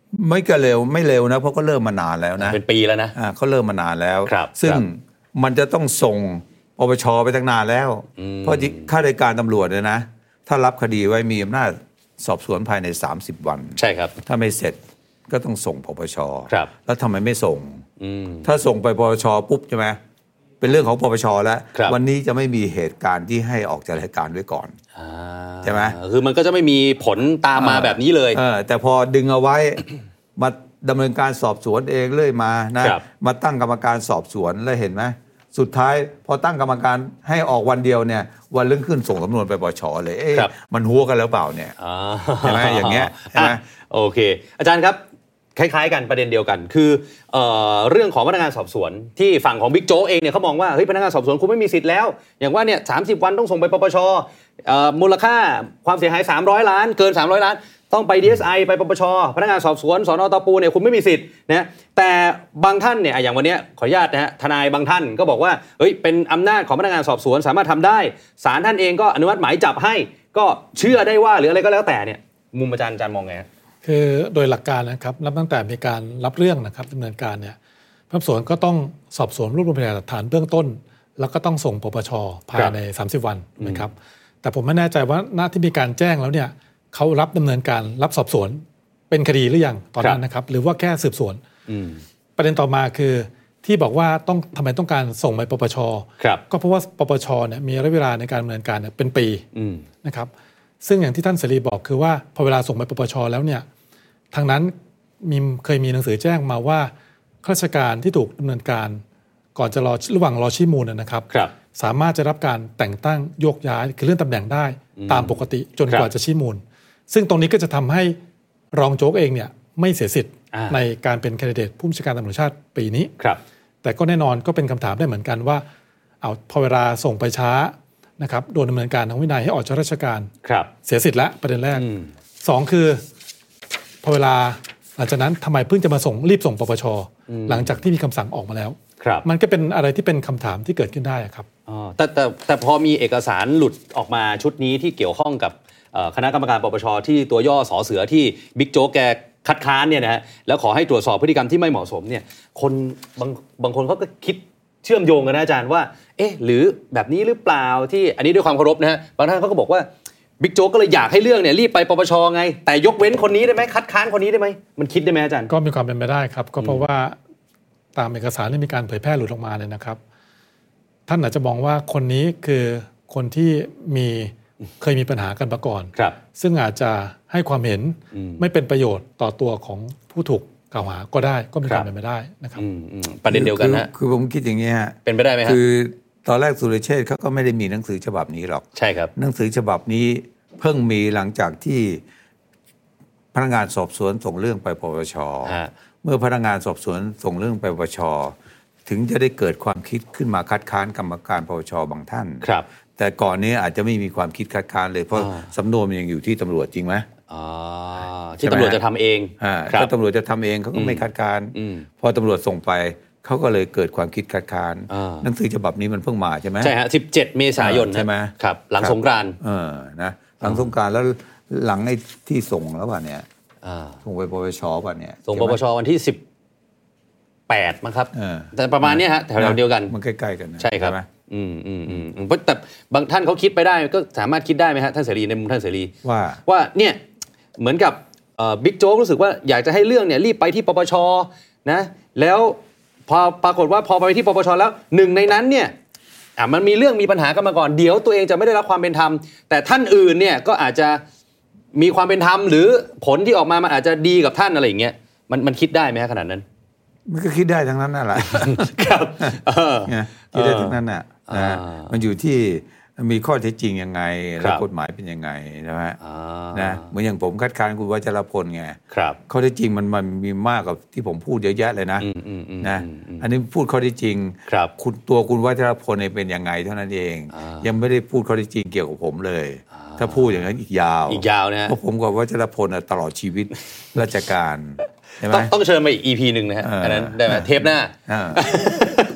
ไม่ก็เร็วไม่เร็วนะเพราะก็เริ่มมานานแล้วนะเป็นปีแล้วนะอ่าเขาเริ่มมานานแล้วครับซึ่งมันจะต้องส่งปปชไปตั้งนานแล้วเพราะข้าราชการตำรวจเนี่ยนะถ้ารับคดีไว้มีอำนาจสอบสวนภายในสามสิบวันใช่ครับถ้าไม่เสร็จก็ต้องส่งปปชครับแล้วทำไมไม่ส่งถ้าส่งไปปปชปุ๊บใช่ไหมเป็นเรื่องของปปชแล้ววันนี้จะไม่มีเหตุการณ์ที่ให้ออกจากราชการไว้ก่อนใช่ไหมคือมันก็จะไม่มีผลตามมาแบบนี้เลยเออแต่พอดึงเอาไว้มาดำเนินการสอบสวนเองเรื่อยมานะมาตั้งกรรมการสอบสวนแล้วเห็นไหมสุดท้ายพอตั้งกรรมการให้ออกวันเดียวเนี่ยวันรุ่งขึ้นส่งสำนวนไปปปชเลยเอ๊ะมันหัวกันแล้วเปล่าเนี่ยใช่ไหมอย่างเงี้ยใช่ไหมโอเคอาจารย์ครับคล้ายๆกันประเด็นเดียวกันคือเอ่อเรื่องของพนักงานสอบสวนที่ฝั่งของบิ๊กโจ๊กเองเนี่ยเขามองว่าเฮ้ยพนักงานสอบสวนคุณไม่มีสิทธิ์แล้วอย่างว่าเนี่ยสามสิบวันต้องส่งไปปปชเอ่อมูลค่าความเสียหายสามร้อยล้านเกินสามร้อยล้านต้องไป ดี เอส ไอ ไปปปชพนักงานสอบสวนสน.ตะปูเนี่ยคุณไม่มีสิทธิ์นะแต่บางท่านเนี่ยอย่างวันนี้ขออนุญาตนะฮะทนายบางท่านก็บอกว่าเฮ้ยเป็นอำนาจของพนักงานสอบสวนสามารถทำได้ศาลท่านเองก็อนุมัติหมายจับให้ก็เชื่อได้ว่าหรืออะไรก็แล้วแต่เนี่ยมุมอาจารย์อาจารย์มองไงคือโดยหลักการนะครับนับตั้งแต่มีการรับเรื่องนะครับดำเนินการเนี่ยพนักงานสอบสวนก็ต้องสอบสวนรวบรวมพยานหลักฐานเบื้องต้นแล้วก็ต้องส่งปปชภายในสามสิบวันนะครับแต่ผมไม่แน่ใจว่าหน้าที่มีการแจ้งแล้วเนี่ยเขารับดำเนินการรับสอบสวนเป็นคดีหรือยังตอนนั้นนะครับหรือว่าแค่สืบสวนประเด็นต่อมาคือที่บอกว่าต้องทำไมต้องการส่งไปปปชก็เพราะว่าปปชเนี่ยมีระยะเวลาในการดำเนินการเนี่ยเป็นปีนะครับซึ่งอย่างที่ท่านเสรีบอกคือว่าพอเวลาส่งไปปปชแล้วเนี่ยทางนั้นมีเคยมีหนังสือแจ้งมาว่าข้าราชการที่ถูกดำเนินการก่อนจะรอระหว่างรอชี้มูลนะครับสามารถจะรับการแต่งตั้งโยกย้ายคือเลื่อนตำแหน่งได้ตามปกติจนกว่าจะชี้มูลซึ่งตรงนี้ก็จะทำให้รองโจ๊กเองเนี่ยไม่เสียสิทธิ์ในการเป็นแคนดิเดตผู้บัญชาการตำรวจชาติปีนี้แต่ก็แน่นอนก็เป็นคำถามได้เหมือนกันว่าเอาพอเวลาส่งไปช้านะครับโดนดำเนินการทางวินัยให้ออกจากราชการเสียสิทธิ์แล้วประเด็นแรกสองคือพอเวลาหลังจากนั้นทำไมเพิ่งจะมาส่งรีบส่งปปชหลังจากที่มีคำสั่งออกมาแล้วมันก็เป็นอะไรที่เป็นคำถามที่เกิดขึ้นได้ครับแต่แต่แต่พอมีเอกสารหลุดออกมาชุดนี้ที่เกี่ยวข้องกับคณะกรรมการปปชที่ตัวย่อสอเสือที่บิ๊กโจ๊กแกคัดค้านเนี่ยนะฮะแล้วขอให้ตรวจสอบพฤติกรรมที่ไม่เหมาะสมเนี่ยคนบางบางคนเขาก็คิดเชื่อมโยงกันนะอาจารย์ว่าเอ๊ะหรือแบบนี้หรือเปล่าที่อันนี้ด้วยความเคารพนะฮะบางท่านเขาก็บอกว่าบิ๊กโจ๊กก็เลยอยากให้เรื่องเนี่ยรีบไปปปชไงแต่ยกเว้นคนนี้ได้ไหมคัดค้านคนนี้ได้ไหมมันคิดได้ไหมอาจารย์ก็มีความเป็นไปได้ครับก็เพราะว่าตามเอกสารที่มีการเผยแพร่หลุดออกมาเลยนะครับท่านอาจจะมองว่าคนนี้คือคนที่มีเคยมีปัญหากันมาก่อนซึ่งอาจจะให้ความเห็นไม่เป็นประโยชน์ต่อตัวของผู้ถูกกล่าวหาก็ได้ก็มีความเป็นไปได้นะครับประเด็นเดียวกันนะคือผมคิดอย่างนี้ฮะเป็นไปได้ไหมครับคือตอนแรกสุรเชษฐ์เขาก็ไม่ได้มีหนังสือฉบับนี้หรอกใช่ครับหนังสือฉบับนี้เพิ่งมีหลังจากที่พนักงานสอบสวนส่งเรื่องไปปปชเมื่อพนักงานสอบสวนส่งเรื่องไปปปชถึงจะได้เกิดความคิดขึ้นมาคัดค้านกรรมการปปชบางท่านครับแต่ก่อนนี้อาจจะไม่มีความคิดคัดค้านเลยเพราะสำนวนมันยังอยู่ที่ตำรวจจริงไหมอ๋อที่ตำรวจจะทำเองถ้าตำรวจจะทำเองเขาก็ไม่คัดค้านพอตำรวจส่งไปเขาก็เลยเกิดความคิดคัดค้านหนังสือฉบับนี้มันเพิ่งมาใช่ไหมใช่ฮะสิบเจ็ดเมษายนใช่ไหมครับหลังสงกรานต์เออนะหลังสงกรานต์แล้วหลังไอ้ที่ส่งแล้วป่ะเนี่ยส่งไปปปชป่ะเนี่ยส่งปปชวันที่สิบแปดมั้งครับแต่ประมาณนี้ฮะแถวๆเดียวกันมันใกล้ๆกันใช่ครับอืมอืมอืมแต่บางท่านเขาคิดไปได้ก็สามารถคิดได้ไหมฮะท่านเสรีในมุมท่านเสรีว่าว่าเนี่ยเหมือนกับบิ๊กโจ๊กรู้สึกว่าอยากจะให้เรื่องเนี่ยรีบไปที่ปปชนะแล้วพอปรากฏว่าพอไปที่ปปชแล้วหนึ่งในนั้นเนี่ยอ่ะมันมีเรื่องมีปัญหากันมาก่อนเดี๋ยวตัวเองจะไม่ได้รับความเป็นธรรมแต่ท่านอื่นเนี่ยก็อาจจะมีความเป็นธรรมหรือผลที่ออกมามันอาจจะดีกับท่านอะไรอย่างเงี้ยมันมันคิดได้ไหมขนาดนั้นมันก็คิดได้ทั้งนั้นนั่นแหละครับคิดได้ทั้งนั้นน่ะนะมันอยู่ที่มีข้อเท็จจริงยังไงแล้วกฎหมายเป็นยังไงใช่ไหมนะเหมือนอย่างผมคัดค้านคุณวัชรพลไงข้อเท็จจริงมันมันมีมากกว่าที่ผมพูดเยอะแยะเลยนะนะอันนี้พูดข้อเท็จจริงคุณตัวคุณวัชรพลเป็นยังไงเท่านั้นเองยังไม่ได้พูดข้อเท็จจริงเกี่ยวกับผมเลยถ้าพูดอย่างนั้นอีกยาวอีกยาวนะเพราะผมกับวัชรพลตลอดชีวิตราชการต้องต้องเชิญมาอีก อี พี หนึ่งนะฮะอันนั้นได้ไหมเทปหน้า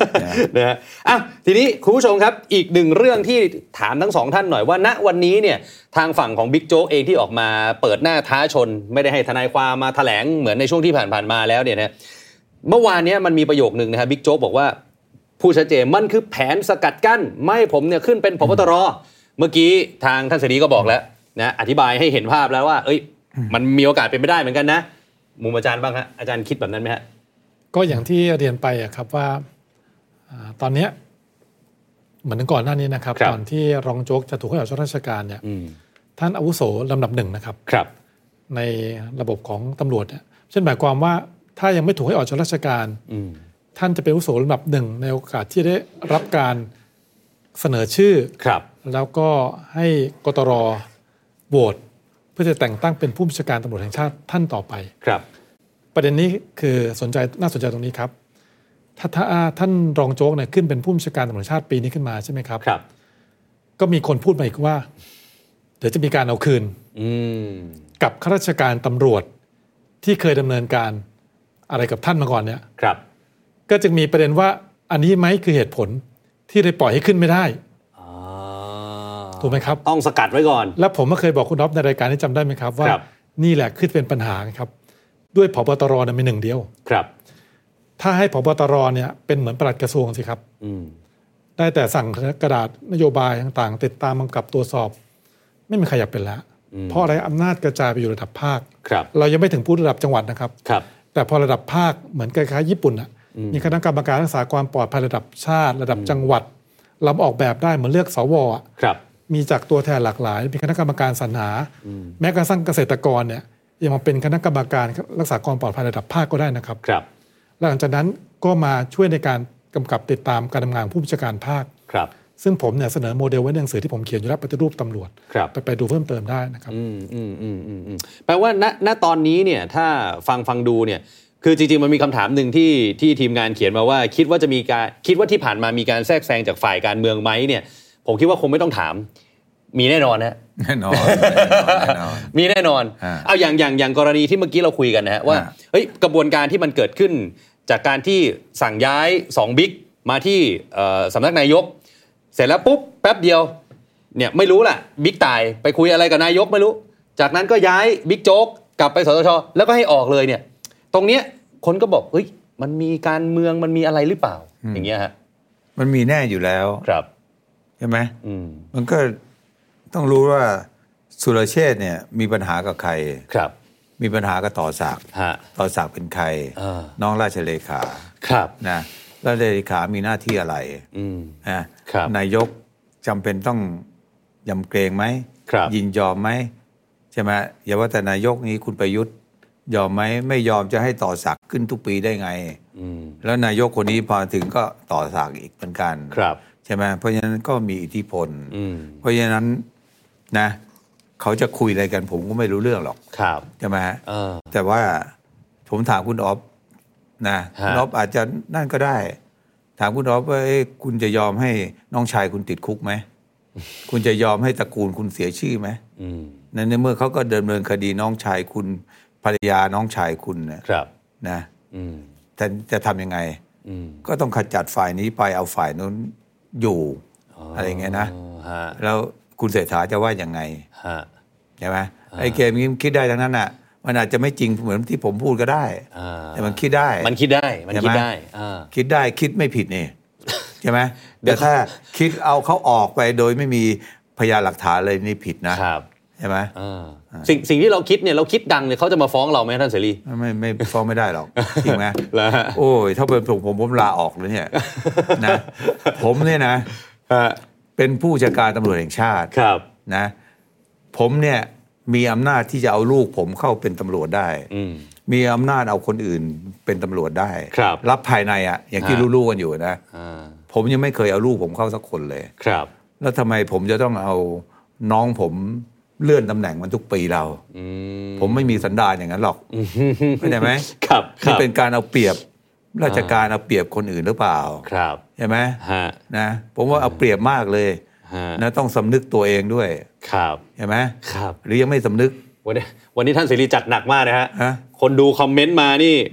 นะฮะอ่ะทีนี้คุณผู้ชมครับอีกหนึ่งเรื่องที่ถามทั้งสองท่านหน่อยว่าณวันนี้เนี่ยทางฝั่งของบิ๊กโจ๊กเองที่ออกมาเปิดหน้าท้าชนไม่ได้ให้ทนายความมาแถลงเหมือนในช่วงที่ผ่านๆมาแล้วเนี่ยนะเมื่อวานนี้มันมีประโยคนึงนะครับบิ๊กโจ๊กบอกว่าผู้ชัดเจนมันคือแผนสกัดกั้นไม่ให้ผมเนี่ยขึ้นเป็นผบตรเมื่อกี้ทางท่านเสรีก็บอกแล้วนะอธิบายให้เห็นภาพแล้วว่าเอ้ยมันมีโอกาสเป็นไปได้เหมือนกันนะมุมอาจารย์บ้างฮะอาจารย์คิดแบบนั้นไหมฮะก็อย่างที่เรียนไปอะครับว่าตอนนี้เหมือนก่อนหน้านี้นะครับตอนที่รองโจ๊กจะถูกให้ออกจากราชการเนี่ยท่านอาวุโสลำดับหนึ่งนะครับในระบบของตำรวจเนี่ยเช่นหมายความว่าถ้ายังไม่ถูกให้ออกจากราชการท่านจะเป็นอาวุโสลำดับหนึ่งในโอกาสที่ได้รับการเสนอชื่อแล้วก็ให้กตรโหวตเพื่อจะแต่งตั้งเป็นผู้บัญชาการตำรวจแห่งชาติท่านต่อไปครับประเด็นนี้คือสนใจน่าสนใจตรงนี้ครับถ้าถ้าท่านรองโจ๊กเนี่ยขึ้นเป็นผู้บัญชาการตำรวจแห่งชาติปีนี้ขึ้นมาใช่ไหมครับครับก็มีคนพูดมาอีกว่าเดี๋ยวจะมีการเอาคืนกับข้าราชการตำรวจที่เคยดำเนินการอะไรกับท่านมาก่อนเนี่ยครับก็จึงมีประเด็นว่าอันนี้ไหมคือเหตุผลที่เลยปล่อยให้ขึ้นไม่ได้ถูกไหมครับต้องสกัดไว้ก่อนแล้วผมก็เคยบอกคุณอ๊อฟในรายการนี้จำได้ไหมครับว่านี่แหละคือเป็นปัญหาครับด้วยผบตรเนี่ยมีหนึ่งเดียวครับถ้าให้ผบตรเนี่ยเป็นเหมือนปลัดกระทรวงสิครับได้แต่สั่งกระดาษนโยบายต่างๆติดตามกำกับตรวจสอบไม่มีใครอยากเป็นแล้วเพราะอะไรอำนาจกระจายไปอยู่ระดับภาคเรายังไม่ถึงพูดระดับจังหวัดนะครับแต่พอระดับภาคเหมือนคล้ายๆญี่ปุ่นอ่ะมีคณะกรรมการรักษาความปลอดภัยระดับชาติระดับจังหวัดเราออกแบบได้เหมือนเลือกสวอ่ะมีจากตัวแทนหลากหลายมีคณะกรรมการสรรหาแม้กระทั่งเกษตรกรเนี่ยยังมาเป็นคณะกรรมการรักษาความปลอดภัยระดับภาคก็ได้นะครับครับหลังจากนั้นก็มาช่วยในการกำกับติดตามการทำงานผู้บัญชาการภาคครับซึ่งผมเนี่ยเสนอโมเดลไว้ในหนังสือที่ผมเขียนอยู่แล้วปฏิรูปตำรวจไปไปดูเพิ่มเติมได้นะครับอืมอืมอืมอืมอืมแปลว่าณณตอนนี้เนี่ยถ้าฟังฟังดูเนี่ยคือจริงๆมันมีคำถามหนึ่งที่ที่ทีมงานเขียนมาว่าคิดว่าจะมีการคิดว่าที่ผ่านมามีการแทรกแซงจากฝ่ายการเมืองไหมเนี่ยผมคิดว่าคงไม่ต้องถามมีแน่นอนนะแน่นอนมีแน่นอนเอาอย่างอย่างอย่างกรณีที่เมื่อกี้เราคุยกันนะฮะว่าเฮ้ยกระบวนการที่มันเกิดขึ้นจากการที่สั่งย้ายสองบิ๊กมาที่สำนักนายกเสร็จแล้วปุ๊บแป๊บเดียวเนี่ยไม่รู้แหละบิ๊กตายไปคุยอะไรกับนายกไม่รู้จากนั้นก็ย้ายบิ๊กโจ๊กกลับไปสตชแล้วก็ให้ออกเลยเนี่ยตรงเนี้ยคนก็บอกเฮ้ยมันมีการเมืองมันมีอะไรหรือเปล่าอย่างเงี้ยฮะมันมีแน่อยู่แล้วครับใช่ไหมมันก็ต้องรู้ว่าสุรเชษฐ์เนี่ยมีปัญหากับใครครับมีปัญหากับต่อศักดิ์ต่อศักดิ์เป็นใครน้องราชเลขาครับนะราชเลขามีหน้าที่อะไรนะนายกจำเป็นต้องยำเกรงไหมยินยอมไหมใช่ไหมอย่าว่าแต่นายกนี้คุณประยุทธ์ยอมไหมไม่ยอมจะให้ต่อศักดิ์ขึ้นทุกปีได้ไงแล้วนายกคนนี้พอถึงก็ต่อศักดิ์อีกเหมือนกันใช่ไหมเพราะฉะนั้นก็มีอิทธิพลเพราะฉะนั้นนะเขาจะคุยอะไรกันผมก็ไม่รู้เรื่องหรอกใช่ไหมแต่ว่าผมถามคุณอ๊อฟนะคุณอ๊อฟอาจจะนั่นก็ได้ถามคุณอ๊อฟว่าคุณจะยอมให้น้องชายคุณติดคุกไหมคุณจะยอมให้ตระกูลคุณเสียชื่อไหมในเมื่อเขาก็ดำเนินคดีน้องชายคุณภรรยาน้องชายคุณนะครับนะแต่จะทำยังไงก็ต้องขจัดฝ่ายนี้ไปเอาฝ่ายนู้นอยู่ อ, อะไรเงี้ยนะแล้วคุณเศรษฐาจะว่ายังไงใช่ไหมไอ้เกมนี้คิดได้ทั้งนั้นอ่ะมันอาจจะไม่จริงเหมือนที่ผมพูดก็ได้แต่มันคิดได้มันคิดได้มันคิดได้คิดได้คิดไม่ผิดนี่ใช่ไหมแต่ถ้าคิดเอาเขาออกไปโดยไม่มีพยานหลักฐานเลยนี่ผิดนะใช่ไหมสิ่งสิ่งที่เราคิดเนี่ยเราคิดดังเนี่ยเขาจะมาฟ้องเราไหมท่านเสรีไม่ไม่ฟ้องไม่ได้หรอกจริงไหมโอ้ยถ้าเป็นผมผมผมลาออกเลยเนี่ยนะผมเนี่ยนะเป็นผู้จัดการตำรวจแห่งชาตินะผมเนี่ยมีอำนาจที่จะเอาลูกผมเข้าเป็นตำรวจได้มีอำนาจเอาคนอื่นเป็นตำรวจได้รับภายในอ่ะอย่างที่รู้ๆกันอยู่นะผมยังไม่เคยเอาลูกผมเข้าสักคนเลยแล้วทำไมผมจะต้องเอาน้องผมเลื่อนตำแหน่งมันทุกปีเราผมไม่มีสันดานอย่างนั้นหรอกเข้าใจไหมครับนี่เป็นการเอาเปรียบราชการเอาเปรียบคนอื่นหรือเปล่าครับใช่ไหมนะผมว่าเอาเปรียบมากเลยนะต้องสำนึกตัวเองด้วยครับใช่ไหมครับหรือยังไม่สำนึกวันนี้วันนี้ท่านเสรีจัดหนักมากนะฮะคนดูคอมเมนต์มานี่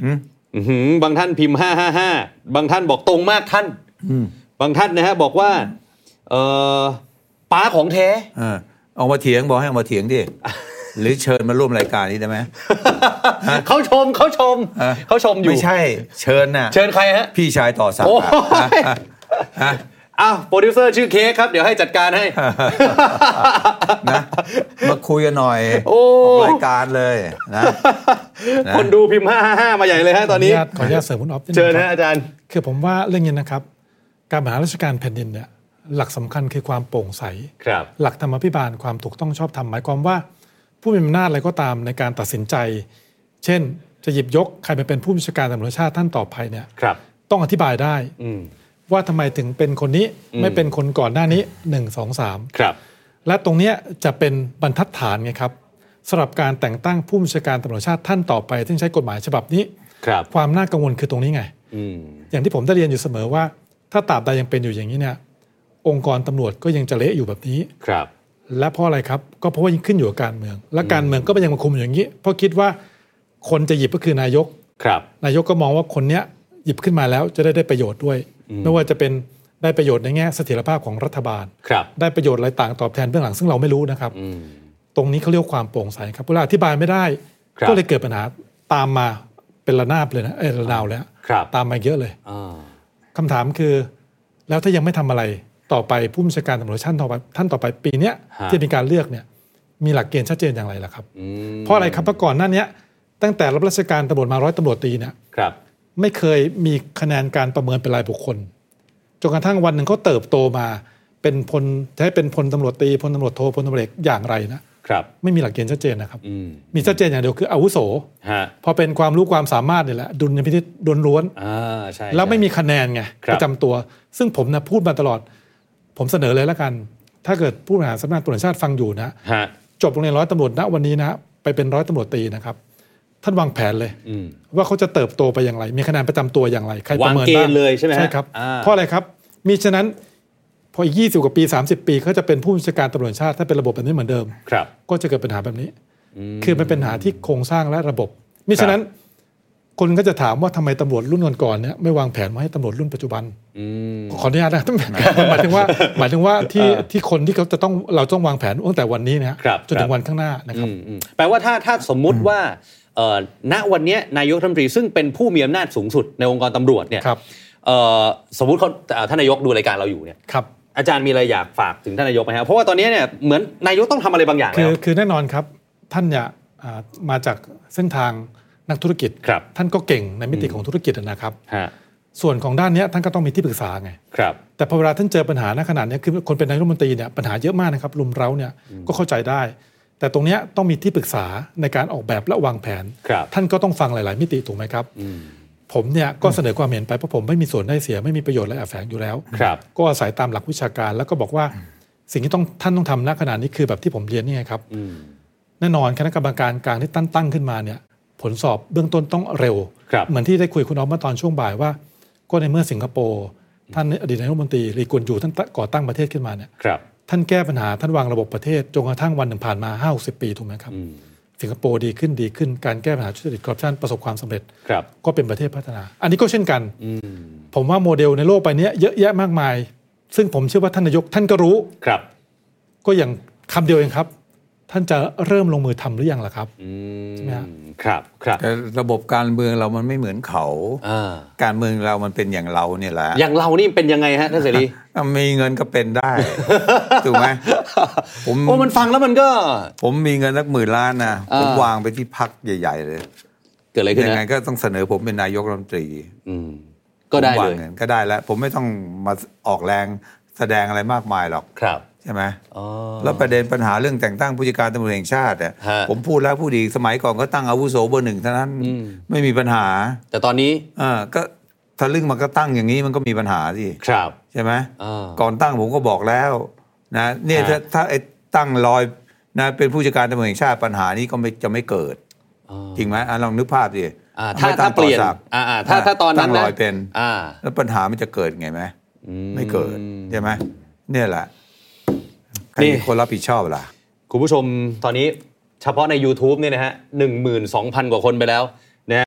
อือหือบางท่านพิมพ์ห้าห้าห้าบางท่านบอกตรงมากท่านบางท่านนะฮะบอกว่าเอ่อป้าของแท้เออเอามาเถียงบอกให้เอามาเถียงดิหรือเชิญมาร่วมรายการนี้ได้ไหมเขาชมเขาชมเขาชมอยู่ไม่ใช่เชิญน่ะเชิญใครฮะพี่ชายต่อศักดิ์ฮะอ้าวโปรดิวเซอร์ชื่อเค้กครับเดี๋ยวให้จัดการให้นะมาคุยกันหน่อยออกรายการเลยนะคนดูพิมพ์ห้าห้าห้ามาใหญ่เลยฮะตอนนี้ขออนุญาตเสริมคุณอ๊อฟเชิญนะอาจารย์คือผมว่าเรื่องนี้นะครับการบริหารราชการแผ่นดินเนี่ยหลักสำคัญคือความโปร่งใสหลักธรรมาภิบาลความถูกต้องชอบธรรมหมายความว่าผู้มีอำนาจอะไรก็ตามในการตัดสินใจเช่นจะหยิบยกใครมาเป็นผู้บัญชาการตำรวจชาติท่านต่อไปเนี่ยต้องอธิบายได้ว่าทำไมถึงเป็นคนนี้ไม่เป็นคนก่อนหน้านี้หนึ่ง สอง สามครับและตรงนี้จะเป็นบรรทัดฐานไงครับสำหรับการแต่งตั้งผู้บัญชาการตำรวจชาติท่านต่อไปซึ่งใช้กฎหมายฉบับนี้ครับความน่ากังวลคือตรงนี้ไงอย่างที่ผมได้เรียนอยู่เสมอว่าถ้าตราบใดยังเป็นอยู่อย่างนี้เนี่ยองค์กรตำรวจก็ยังจะเละอยู่แบบนี้ครับและเพราะอะไรครับก็เพราะว่ายังขึ้นอยู่กับการเมืองและการเมืองก็ยังมาคุมอย่างนี้เพราะคิดว่าคนจะหยิบก็คือนายกครับนายกก็มองว่าคนเนี้ยหยิบขึ้นมาแล้วจะได้ได้ประโยชน์ด้วยไม่ว่าจะเป็นได้ประโยชน์ในแง่เสถียรภาพของรัฐบาลได้ประโยชน์อะไรต่างตอบแทนเบื้องหลังซึ่งเราไม่รู้นะครับตรงนี้เขาเรียกความโปร่งใสครับเวลาอธิบายไม่ได้ก็เลยเกิดปัญหาตามมาเป็นระนาบเลยนะเออระนาวแล้วตามมาเยอะเลยคำถามคือแล้วถ้ายังไม่ทำอะไรต่อไปผู้บัญชาการตำรวจท่านต่อไปท่านต่อไปปีนี้ที่มีการเลือกเนี่ยมีหลักเกณฑ์ชัดเจนอย่างไรล่ะครับเพราะอะไรครับเพราะก่อนหน้านี้ตั้งแต่รับราชการตำรวจมาร้อยตำรวจตีเนี่ยไม่เคยมีคะแนนการประเมินเป็นรายบุคคลจนกระทั่งวันหนึ่งเขาเติบโตมาเป็นพลจะให้เป็นพลตำรวจตีพลตำรวจโทพลตำรวจเอกอย่างไรนะครับไม่มีหลักเกณฑ์ชัดเจนนะครับมีชัดเจนอย่างเดียวคืออาวุโสพอเป็นความรู้ความสามารถนี่แหละดุลยพินิจล้วนๆแล้วไม่มีคะแนนไงประจำตัวซึ่งผมนะพูดมาตลอดผมเสนอเลยแล้วกันถ้าเกิดผู้บริหารสำนักงานตำรวจแห่งชาติฟังอยู่นะจบโรงเรียนร้อยตำรวจณวันนี้นะไปเป็นร้อยตำรวจตีนะครับท่านวางแผนเลยว่าเขาจะเติบโตไปอย่างไรมีคะแนนประจำตัวอย่างไรใครประเมินบ้างเลยใช่ไหมใช่ครับเพราะอะไรครับมีฉะนั้นพออีกยี่สิบกว่าปีสามสิบปีเขาจะเป็นผู้บัญชาการตำรวจชาติถ้าเป็นระบบแบบนี้เหมือนเดิมก็จะเกิดปัญหาแบบนี้คือมันเป็นปัญหาที่โครงสร้างและระบบมิฉะนั้นคนก็จะถามว่าทำไมตำรวจรุ่นก่อนๆเนี่ยไม่วางแผนมาให้ตำรวจรุ่นปัจจุบันขออนุญาตนะหมายถึงว่าหมายถึงว่าที่ที่คนที่เขาจะต้องเราต้องวางแผนตั้งแต่วันนี้นะจนถึงวันข้างหน้านะครับแปลว่าถ้าถ้าสมมุติว่าณวันนี้นายกรัฐมนตรีซึ่งเป็นผู้มีอำนาจสูงสุดในองค์กรตำรวจเนี่ยสมมุติเขาท่านนายกดูรายการเราอยู่เนี่ยอาจารย์มีอะไรอยากฝากถึงท่านนายกไหมครับเพราะว่าตอนนี้เนี่ยเหมือนนายกต้องทำอะไรบางอย่างแล้วคือคือแน่นอนครับท่านเนี่ยมาจากเส้นทางนักธุรกิจท่านก็เก่งในมิติของธุรกิจนะครับส่วนของด้านนี้ท่านก็ต้องมีที่ปรึกษาไงแต่พอเวลาท่านเจอปัญหาณขนาดนี้คือคนเป็นนายกรัฐมนตรีเนี่ยปัญหาเยอะมากนะครับรุมเร้าเนี่ยก็เข้าใจได้แต่ตรงนี้ต้องมีที่ปรึกษาในการออกแบบและวางแผนท่านก็ต้องฟังหลายๆมิติถูกไหมครับผมเนี่ยก็เสนอความเห็นไปเพราะผมไม่มีส่วนได้เสียไม่มีประโยชน์อะไรแอบแฝงอยู่แล้วก็อาศัยตามหลักวิชาการแล้วก็บอกว่าสิ่งที่ต้องท่านต้องทำณขณะนี้คือแบบที่ผมเรียนนี่ไงครับแน่นอนคณะกรรมการกลางที่ตั้งตั้งขึ้นมาเนี่ยผลสอบเบื้องต้นต้องเร็วเหมือนที่ได้คุยคุณอ๊อฟเมื่อตอนช่วงบ่ายว่าก็ในเมื่อสิงคโปร์ท่านอดีตนายกรัฐมนตรีลีกวนยูท่านก่อตั้งประเทศขึ้นมาเนี่ยท่านแก้ปัญหาท่านวางระบบประเทศจนกระทั่งวันหนึ่งผ่านมา ห้าหกสิบ ปีถูกไหมครับสิงคโปร์ดีขึ้นดีขึ้นการแก้ปัญหาทุจริตคอร์รัปชันประสบความสำเร็จก็เป็นประเทศพัฒนาอันนี้ก็เช่นกันผมว่าโมเดลในโลกไปนี้เยอะแยะมากมายซึ่งผมเชื่อว่าท่านนายกท่านก็รู้ก็อย่างคำเดียวเองครับท่านจะเริ่มลงมือทำหรือยังล่ะครับใช่ไหมครับครับแต่ระบบการเมืองเรามันไม่เหมือนเขาการเมืองเรามันเป็นอย่างเราเนี่ยแหละอย่างเรานี่เป็นยังไงฮะท่านเสรีมีเงินก็เป็นได้ถูกไหมผมโอ้มันฟังแล้วมันก็ผมมีเงินสักหมื่นล้านนะผมวางไปที่พรรคใหญ่ๆเลยเกิดอะไรขึ้นยังไงก็ต้องเสนอผมเป็นนายกรัฐมนตรีก็ได้เลยก็ได้แล้วผมไม่ต้องมาออกแรงแสดงอะไรมากมายหรอกครับใช่ไหมแล้วประเด็นปัญหาเรื่องแต่งตั้งผู้จัดการตำรวจแห่งชาติเนี่ยผมพูดแล้วพูดอีกสมัยก่อนก็ตั้งอาวุโสเบอร์หนึ่งเท่านั้นไม่มีปัญหาแต่ตอนนี้อ่าก็ทะลึ่งมันก็ตั้งอย่างนี้มันก็มีปัญหาสิครับใช่ไหมก่อนตั้งผมก็บอกแล้วนะเนี่ยถ้าถ้าไอ้ตั้งลอยนะเป็นผู้จัดการตำรวจแห่งชาติปัญหานี้ก็ไม่จะไม่เกิดจริงไหมลองนึกภาพดิถ้าถ้าเปลี่ยนถ้าถ้าตอนนั้นลอยเป็นแล้วปัญหามันจะเกิดไงไหมไม่เกิดใช่ไหมเนี่ยแหละใครเป็นคนรับผิดชอบล่ะคุณผู้ชมตอนนี้เฉพาะใน YouTube เนี่ยนะฮะ หนึ่งหมื่นสองพัน กว่าคนไปแล้วนะฮะ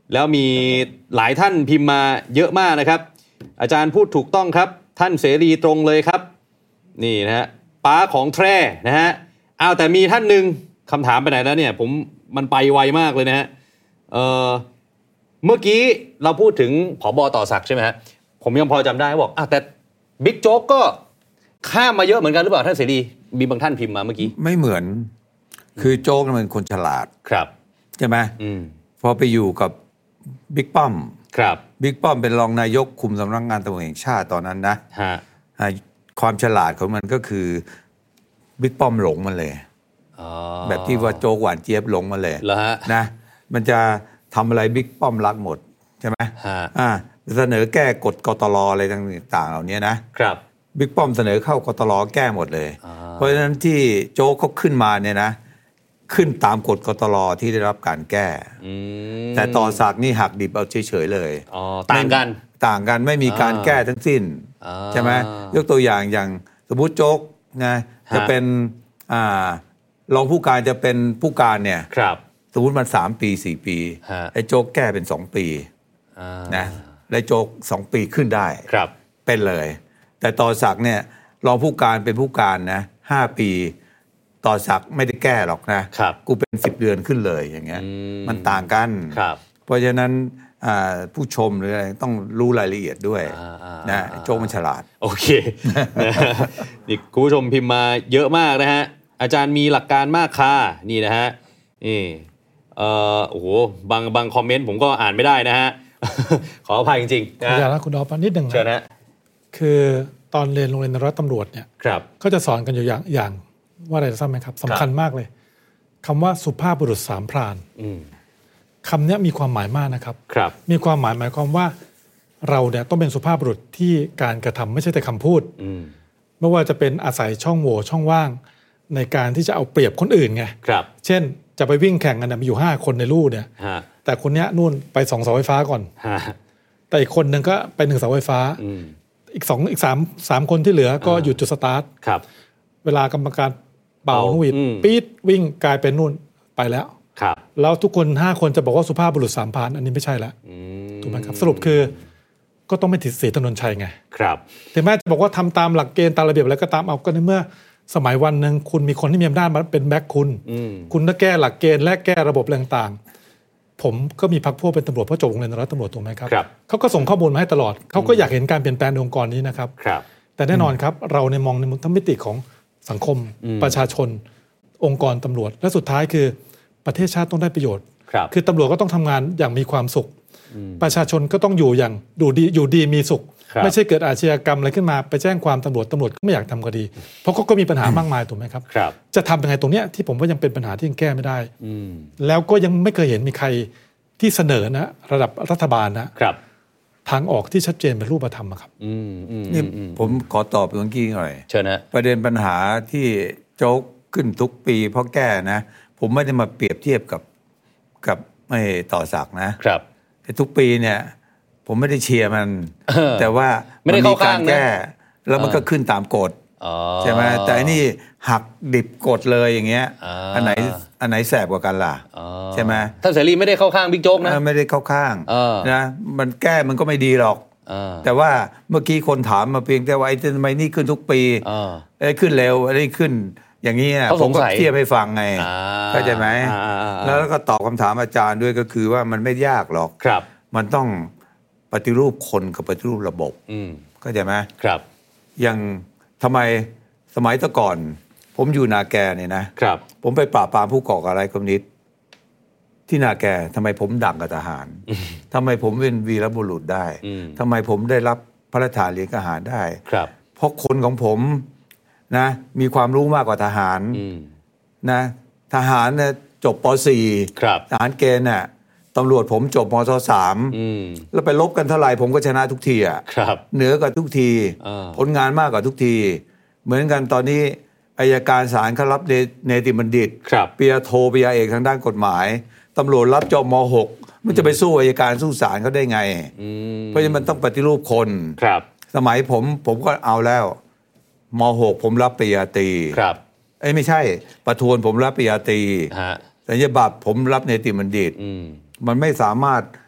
แล้วมีหลายท่านพิมพ์มาเยอะมากนะครับอาจารย์พูดถูกต้องครับท่านเสรีตรงเลยครับนี่นะฮะป้าของแทร่นะฮะอ้าวแต่มีท่านหนึ่งคำถามไปไหนแล้วเนี่ยผมมันไปไวมากเลยนะฮะเอ่อเมื่อกี้เราพูดถึงผบ.ต่อศักดิ์ใช่ไหมฮะผมยังพอจำได้บอกอ่ะแต่บิ๊กโจ๊กก็ข้ามมาเยอะเหมือนกันหรือเปล่าท่านเสรีมีบางท่านพิมพ์มาเมื่อกี้ไม่เหมือนคือโจ๊กมันเป็นคนฉลาดครับใช่ไหมพอไปอยู่กับบิ๊กป้อมครับบิ๊กป้อมเป็นรองนายกคุมสำนักงานตำรวจแห่งชาติตอนนั้นนะฮะความฉลาดของมันก็คือบิ๊กป้อมหลงมันเลยแบบที่ว่าโจ๊กหวานเจี๊ยบหลงมาเลยนะมันจะทำอะไรบิ๊กป้อมรักหมดใช่ไหมอ่าเสนอแก้กฎกตลอะไรต่างๆเหล่านี้นะครับบิ๊กป้อมเสนอเข้ากตลแก้หมดเลยเพราะฉะนั้นที่โจ๊กเขาขึ้นมาเนี่ยนะขึ้นตามกฎกตลที่ได้รับการแก้แต่ต่อศักดิ์นี่หักดิบเอาเฉยๆเลยต่างกันต่างกันไม่มีการแก้ทั้งสิ้นใช่ไหมยกตัวอย่างอย่างสมมุติโจ๊กนะจะเป็นอ่ารองผู้การจะเป็นผู้การเนี่ยสมมติมันสามปีสี่ปีไอ้โจ๊กแก้เป็นสองปีนะได้โจ๊กสองปีขึ้นได้เป็นเลยแต่ต่อศักดิ์เนี่ยรองผู้การเป็นผู้การนะห้าปีต่อศักดิ์ไม่ได้แก้หรอกนะกูเป็นสิบเดือนขึ้นเลยอย่างเงี้ยมันต่างกันเพราะฉะนั้นผู้ชมหรืออะไรต้องรู้รายละเอียดด้วยนะโจ๊กมันฉลาดโอเคนี่คุณผู้ชมพิมพ์มาเยอะมากนะฮะอาจารย์มีหลักการมากค่ะนี่นะฮะนี่เอ่อโอ้โหบางบางคอมเมนต์ผมก็อ่านไม่ได้นะฮะขออภัยจริงๆนะอย่าละคุณดอปนิดหนึ่งนะนะคือตอนเรียนโรงเรียนรัฐตำรวจเนี่ยก็จะสอนกันอยู่อย่างอย่างว่าอะไรทราบไหมครับสำคัญมากเลยคำว่าสุภาพบุรุษสามพรานคำนี้มีความหมายมากนะครับมีความหมายหมายความว่าเราเนี่ยต้องเป็นสุภาพบุรุษที่การกระทำไม่ใช่แต่คำพูดไม่ว่าจะเป็นอาศัยช่องโหว่ช่องว่างในการที่จะเอาเปรียบคนอื่นไงเช่นจะไปวิ่งแข่งกันมีอยู่ห้าคนในลู่เนี่ยแต่คนนี้นู่นไปสองเสาไฟฟ้าก่อนแต่อีกคนหนึ่งก็ไปหนึ่งเสาไฟฟ้าอีกสองอีกสามสามคนที่เหลือก็หยุดจุดสตาร์ทเวลากรรมการเป่าหวีดปี๊ดวิ่งกลายเป็นนู่นไปแล้วแล้วทุกคนห้าคนจะบอกว่าสุภาพบุรุษสามพรานอันนี้ไม่ใช่แล้วถูกไหมครับสรุปคือก็ต้องไม่ติดสีถนนชัยไงถึงแม้จะบอกว่าทำตามหลักเกณฑ์ตามระเบียบอะไรก็ตามเอาก็ในเมื่อสมัยวันหนึ่งคุณมีคนที่มีอำนาจมาเป็นแบ็คคุณคุณต้องแก้หลักเกณฑ์และแก้ระบบต่างๆผมก็มีพรรคพวกเป็นตำรวจเพราะจบโรงเรียนรัฐตำรวจถูกไหมครับเขาก็ส่งข้อมูลมาให้ตลอดเขาก็อยากเห็นการเปลี่ยนแปลงในองค์กรนี้นะครับแต่แน่นอนครับเราในมองในทั้งมิติของสังคมประชาชนองค์กรตำรวจและสุดท้ายคือประเทศชาติต้องได้ประโยชน์คือตำรวจก็ต้องทำงานอย่างมีความสุขประชาชนก็ต้องอยู่อย่างดูดีอยู่ดีมีสุขไม่ใช่เกิดอาชญากรรมอะไรขึ้นมาไปแจ้งความตำรวจตำรวจก็ไม่อยากทำคดีเพราะเขาก็มีปัญหามากมายถูกไหมครับจะทำยังไงตรงเนี้ยที่ผมว่ายังเป็นปัญหาที่ยังแก้ไม่ได้แล้วก็ยังไม่เคยเห็นมีใครที่เสนอนะระดับรัฐบาลนะทางออกที่ชัดเจนเป็นรูปธรรมครับนี่ผมขอตอบเมื่อกี้หน่อยเชิญนะประเด็นปัญหาที่โจ๊กขึ้นทุกปีเพราะแก้นะผมไม่ได้มาเปรียบเทียบกับกับไม่ต่อศักดิ์นะครับแต่ทุกปีเนี่ยผมไม่ได้เชียร์มันแต่ว่ามันมีการแก้แล้วมันก็ขึ้นตามกฎใช่ไหมแต่อันนี้หักดิบกฎเลยอย่างเงี้ยอันไหนอันไหนแสบกว่ากันล่ะใช่ไหมท่านเสรีไม่ได้เข้าข้างบิ๊กโจ๊กนะไม่ได้เข้าข้างนะมันแก้มันก็ไม่ดีหรอกแต่ว่าเมื่อกี้คนถามมาเพียงแต่ว่าไอ้ทำไมนี่ขึ้นทุกปีไอ้ขึ้นเร็วไอ้ขึ้นอย่างนี้ผมก็เทียบให้ฟังไงเข้าใจไหมแล้วก็ตอบคำถามอาจารย์ด้วยก็คือว่ามันไม่ยากหรอกมันต้องปฏิรูปคนกับปฏิรูประบบเข้าใจไหมครับอย่างทำไมสมัยตะก่อนผมอยู่นาแกเนี่ยนะครับผมไปปราบปรามผู้ก่อการร้ายคอมมิวนิสต์ที่นาแกทำไมผมดังกับทหารทำไมผมเป็นวีรบุรุษได้ทำไมผมได้รับพระราชทานเหรียญทหารได้เพราะคนของผมนะมีความรู้มากกว่าทหารนะทหารเนี่ยจบป.สี่ ทหารเกณฑ์น่ะตำรวจผมจบม.ศ.สามแล้วไปลบกันเท่าไหร่ผมก็ชนะทุกทีอ่ะเหนือกว่าทุกทีผลงานมากกว่าทุกทีเหมือนกันตอนนี้อัยการศาลเขารับเนติบัณฑิตปริญญาโทปริญญาเอกทางด้านกฎหมายตำรวจรับจบม.หกมันจะไปสู้อัยการสู้ศาลเขาได้ไงเพราะฉะนั้นมันต้องปฏิรูปคนสมัยผมผมก็เอาแล้วม.หกผมรับปริญญาตรีเอ้ยไม่ใช่ประทวนผมรับปริญญาตรีสัญญาบัตรผมรับเนติบัณฑิตมันไม่สามารถ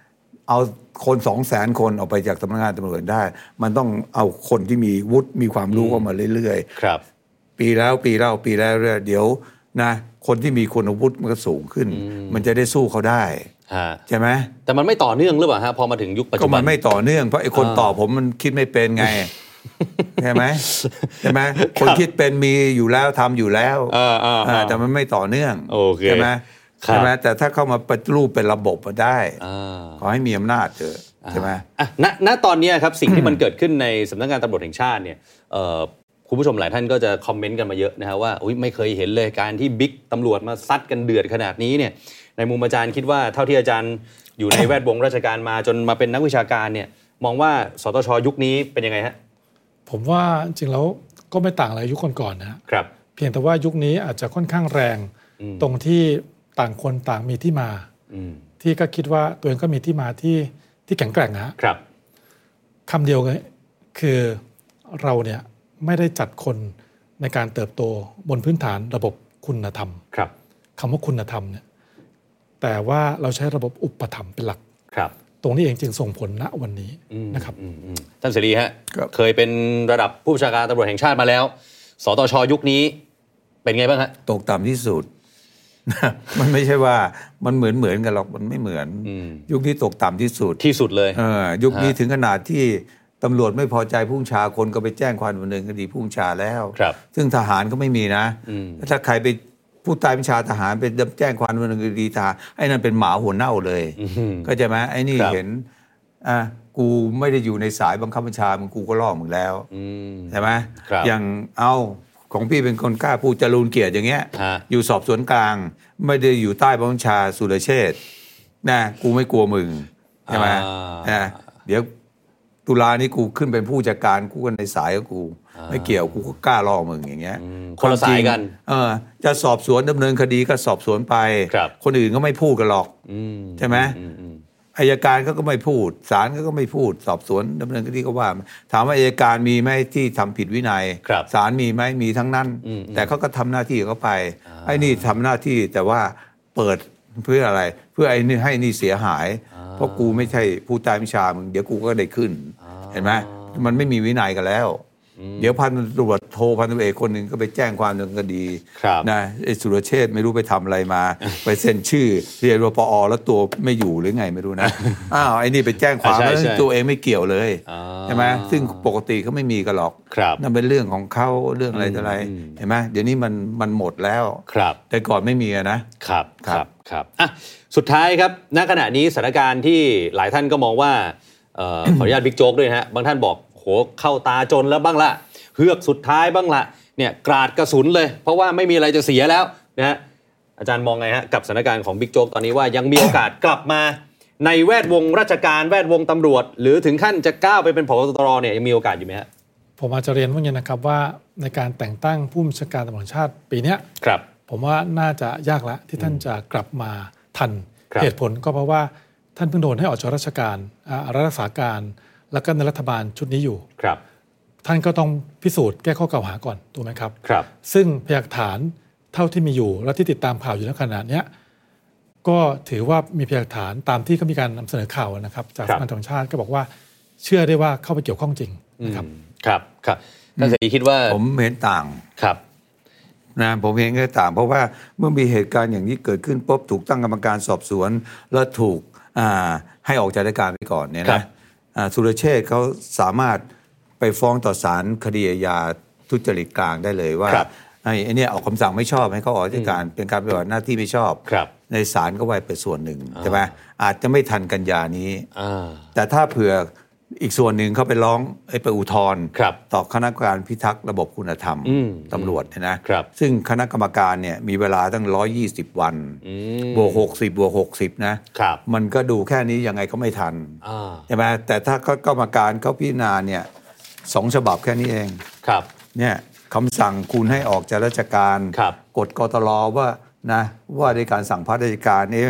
เอาคนสองแสนคนออกไปจากสำนักงานตำรวจได้มันต้องเอาคนที่มีวุฒิมีความรู้เข้ามาเรื่อยๆครับปีแล้วปีแล้วปีแล้วเดี๋ยวนะคนที่มีคุณวุฒิมันก็สูงขึ้นมันจะได้สู้เขาได้ใช่ไหมแต่มันไม่ต่อเนื่องหรือเปล่าฮะพอมาถึงยุคปัจจุบันก็มันไม่ต่อเนื่องเพราะไอ้คนต่อผมมันคิดไม่เป็นไงใช่ไหมใช่ไหมคนคิดเป็นมีอยู่แล้วทำอยู่แล้วแต่มันไม่ต่อเนื่องใช่ไหมใช่ไหมแต่ถ้าเข้ามาปฏิรูปเป็นระบบมาได้ขอให้มีอำนาจเถอะใช่ไหมณณตอนนี้ครับสิ่งที่มันเกิดขึ้นในสำนักงานตำรวจแห่งชาติเนี่ยคุณผู้ชมหลายท่านก็จะคอมเมนต์กันมาเยอะนะฮะว่าไม่เคยเห็นเลยการที่บิ๊กตำรวจมาซัดกันเดือดขนาดนี้เนี่ยในมุมอาจารย์คิดว่าเท่าที่อาจารย์อยู่ในแวดวงราชการมาจนมาเป็นนักวิชาการเนี่ยมองว่าสตช.ยุคนี้เป็นยังไงฮะผมว่าจริงแล้วก็ไม่ต่างอะไรยุคก่อนๆนะครับเพียงแต่ว่ายุคนี้อาจจะค่อนข้างแรงตรงที่ต่างคนต่างมีที่มาที่ก็คิดว่าตัวเองก็มีที่มาที่ที่แข็งแกร่งนะครับคำเดียวเลยคือเราเนี่ยไม่ได้จัดคนในการเติบโตบนพื้นฐานระบบคุณธรรมครับคำว่าคุณธรรมเนี่ยแต่ว่าเราใช้ระบบอุปถัมภ์เป็นหลักครับตรงนี้เองจึงส่งผลณวันนี้นะครับท่านเสรีฮะเคยเป็นระดับผู้บัญชาการตำรวจแห่งชาติมาแล้วสตช.ยุคนี้เป็นไงบ้างฮะตกต่ำที่สุด มันไม่ใช่ว่ามันเหมือนเหมือนกันหรอกมันไม่เหมือนยุคนี้ตกต่ำที่สุดที่สุดเลยเออยุคนี้ถึงขนาดที่ตำรวจไม่พอใจผู้บัญชาคนก็ไปแจ้งความดำเนินคดีผู้บัญชาแล้วซึ่งทหารก็ไม่มีนะถ้าใครไปผู้ใต้บัญชาทหารไปแจ้งความดำเนินคดีทหารไอ้นั่นเป็นหมาหัวเน่าเลยก็ใช่ไหมไอ้นี่เห็นอ่ะกูไม่ได้อยู่ในสายบังคับบัญชามึงกูก็ล่อมึงแล้วใช่ไหมอย่างเอาของพี่เป็นคนกล้าพูดจรูญเกียรติอย่างเงี้ยอยู่สอบสวนกลางไม่ได้อยู่ใต้บังคับบัญชาสุรเชษฐ์นะกูไม่กลัวมึงใช่ไหมนะเดี๋ยวตุลานี่กูขึ้นเป็นผู้จัดการกูกันในสายกับกูไม่เกี่ยวกูก็กล้าล่อมึงอย่างเงี้ยคนละสายกันเออจะสอบสวนดำเนินคดีก็สอบสวนไปคนอื่นก็ไม่พูดกันหรอกใช่ไหมอัยการก็ก็ไม่พูดศาลก็ก็ไม่พูดสอบสวนดำเนินคดีก็ว่าถามว่าอัยการมีไหมที่ทำผิดวินัยศาลมีไหมมีทั้งนั้นแต่เขาก็ทำหน้าที่เขาไปไอ้นี่ทำหน้าที่แต่ว่าเปิดเพื่ออะไรเพื่อไอ้นี่ให้นี่เสียหายเพราะกูไม่ใช่ผู้ใต้บัญชามึงเดี๋ยวกูก็ได้ขึ้นเห็นไหมมันไม่มีวินัยกันแล้วเดี๋ยวพันตำรวจโทพันตำรวจเอกคนหนึ่งก็ไปแจ้งความดำเนินคดีนะไอ้สุรเชษฐ์ไม่รู้ไปทำอะไรมาไปเซ็นชื่อเรียนรปอแล้วตัวไม่อยู่หรือไงไม่รู้นะอ้าวไอ้นี่ไปแจ้งความแล้วตัวเองไม่เกี่ยวเลยใช่ไหมซึ่งปกติเขาไม่มีกันหรอกนั่นเป็นเรื่องของเขาเรื่องอะไรต่ออะไรเห็นไหมเดี๋ยวนี้มันมันหมดแล้วแต่ก่อนไม่มีนะครับครับครับอ่ะสุดท้ายครับณขณะนี้สถานการณ์ที่หลายท่านก็มองว่าขออนุญาตบิ๊กโจ๊กด้วยฮะบางท่านบอกโหเข้าตาจนแล้วบ้างละเฮือกสุดท้ายบ้างละเนี่ยกราดกระสุนเลยเพราะว่าไม่มีอะไรจะเสียแล้วนะฮะอาจารย์มองไงฮะกับสถานการณ์ของบิ๊กโจ๊กตอนนี้ว่ายังมีโอกาสกลับมาในแวดวงราชการแวดวงตำรวจหรือถึงขั้นจะก้าวไปเป็นผบ.ตร.เนี่ยยังมีโอกาสอยู่ไหมฮะผมอาจจะเรียนว่าอย่างนี้นะครับว่าในการแต่งตั้งผู้บัญชาการตำรวจแห่งชาติปีนี้ครับผมว่าน่าจะยากละที่ท่านจะกลับมาทันเหตุผลก็เพราะว่าท่านเพิ่งโดนให้ออกจากราชการรักษาการแล้วก็ในรัฐบาลชุดนี้อยู่ครับท่านก็ต้องพิสูจน์แก้ข้อกล่าวหาก่อนถูกไหมครับครับซึ่งพยานฐานเท่าที่มีอยู่และที่ติดตามข่าวอยู่ในขณะนี้ก็ถือว่ามีพยานฐานตามที่เขามีการนำเสนอข่าวนะครับจากสำนักงานตำรวจแห่งชาติก็บอกว่าเชื่อได้ว่าเข้าไปเกี่ยวข้องจริงนะครับครับครับท่านเสรีคิดว่าผมเห็นต่างครับนะผมเห็นก็ต่างเพราะว่าเมื่อมีเหตุการณ์อย่างนี้เกิดขึ้นปุ๊บถูกตั้งกรรมการสอบสวนแล้วถูกให้ออกจากราชการไปก่อนเนี่ยนะสุรเชษฐ์เขาสามารถไปฟ้องต่อศาลคดีอาญาทุจริตกลางได้เลยว่าไอ้นี่ออกคำสั่งไม่ชอบให้เขาออกจากการเป็นการปฏิบัติหน้าที่ไม่ชอบในศาลก็ไว้เป็นส่วนหนึ่งใช่ไหมอาจจะไม่ทันกันยานี้แต่ถ้าเผื่ออีกส่วนหนึ่งเขาไปร้องไปอุทธรณ์ต่อคณะกรรมการพิทักษ์ระบบคุณธรรมตำรวจนะซึ่งคณะกรรมการเนี่ยมีเวลาตั้งหนึ่งร้อยยี่สิบวันบวกหกสิบบวกหกสิบนะมันก็ดูแค่นี้ยังไงก็ไม่ทันใช่ไหมแต่ถ้ากรรมการเขาพิจารณาเนี่ยสองฉบับแค่นี้เองเนี่ยคำสั่งคุณให้ออกจากราชการกฎกตรว่านะว่าในการสั่งพักราชการนี้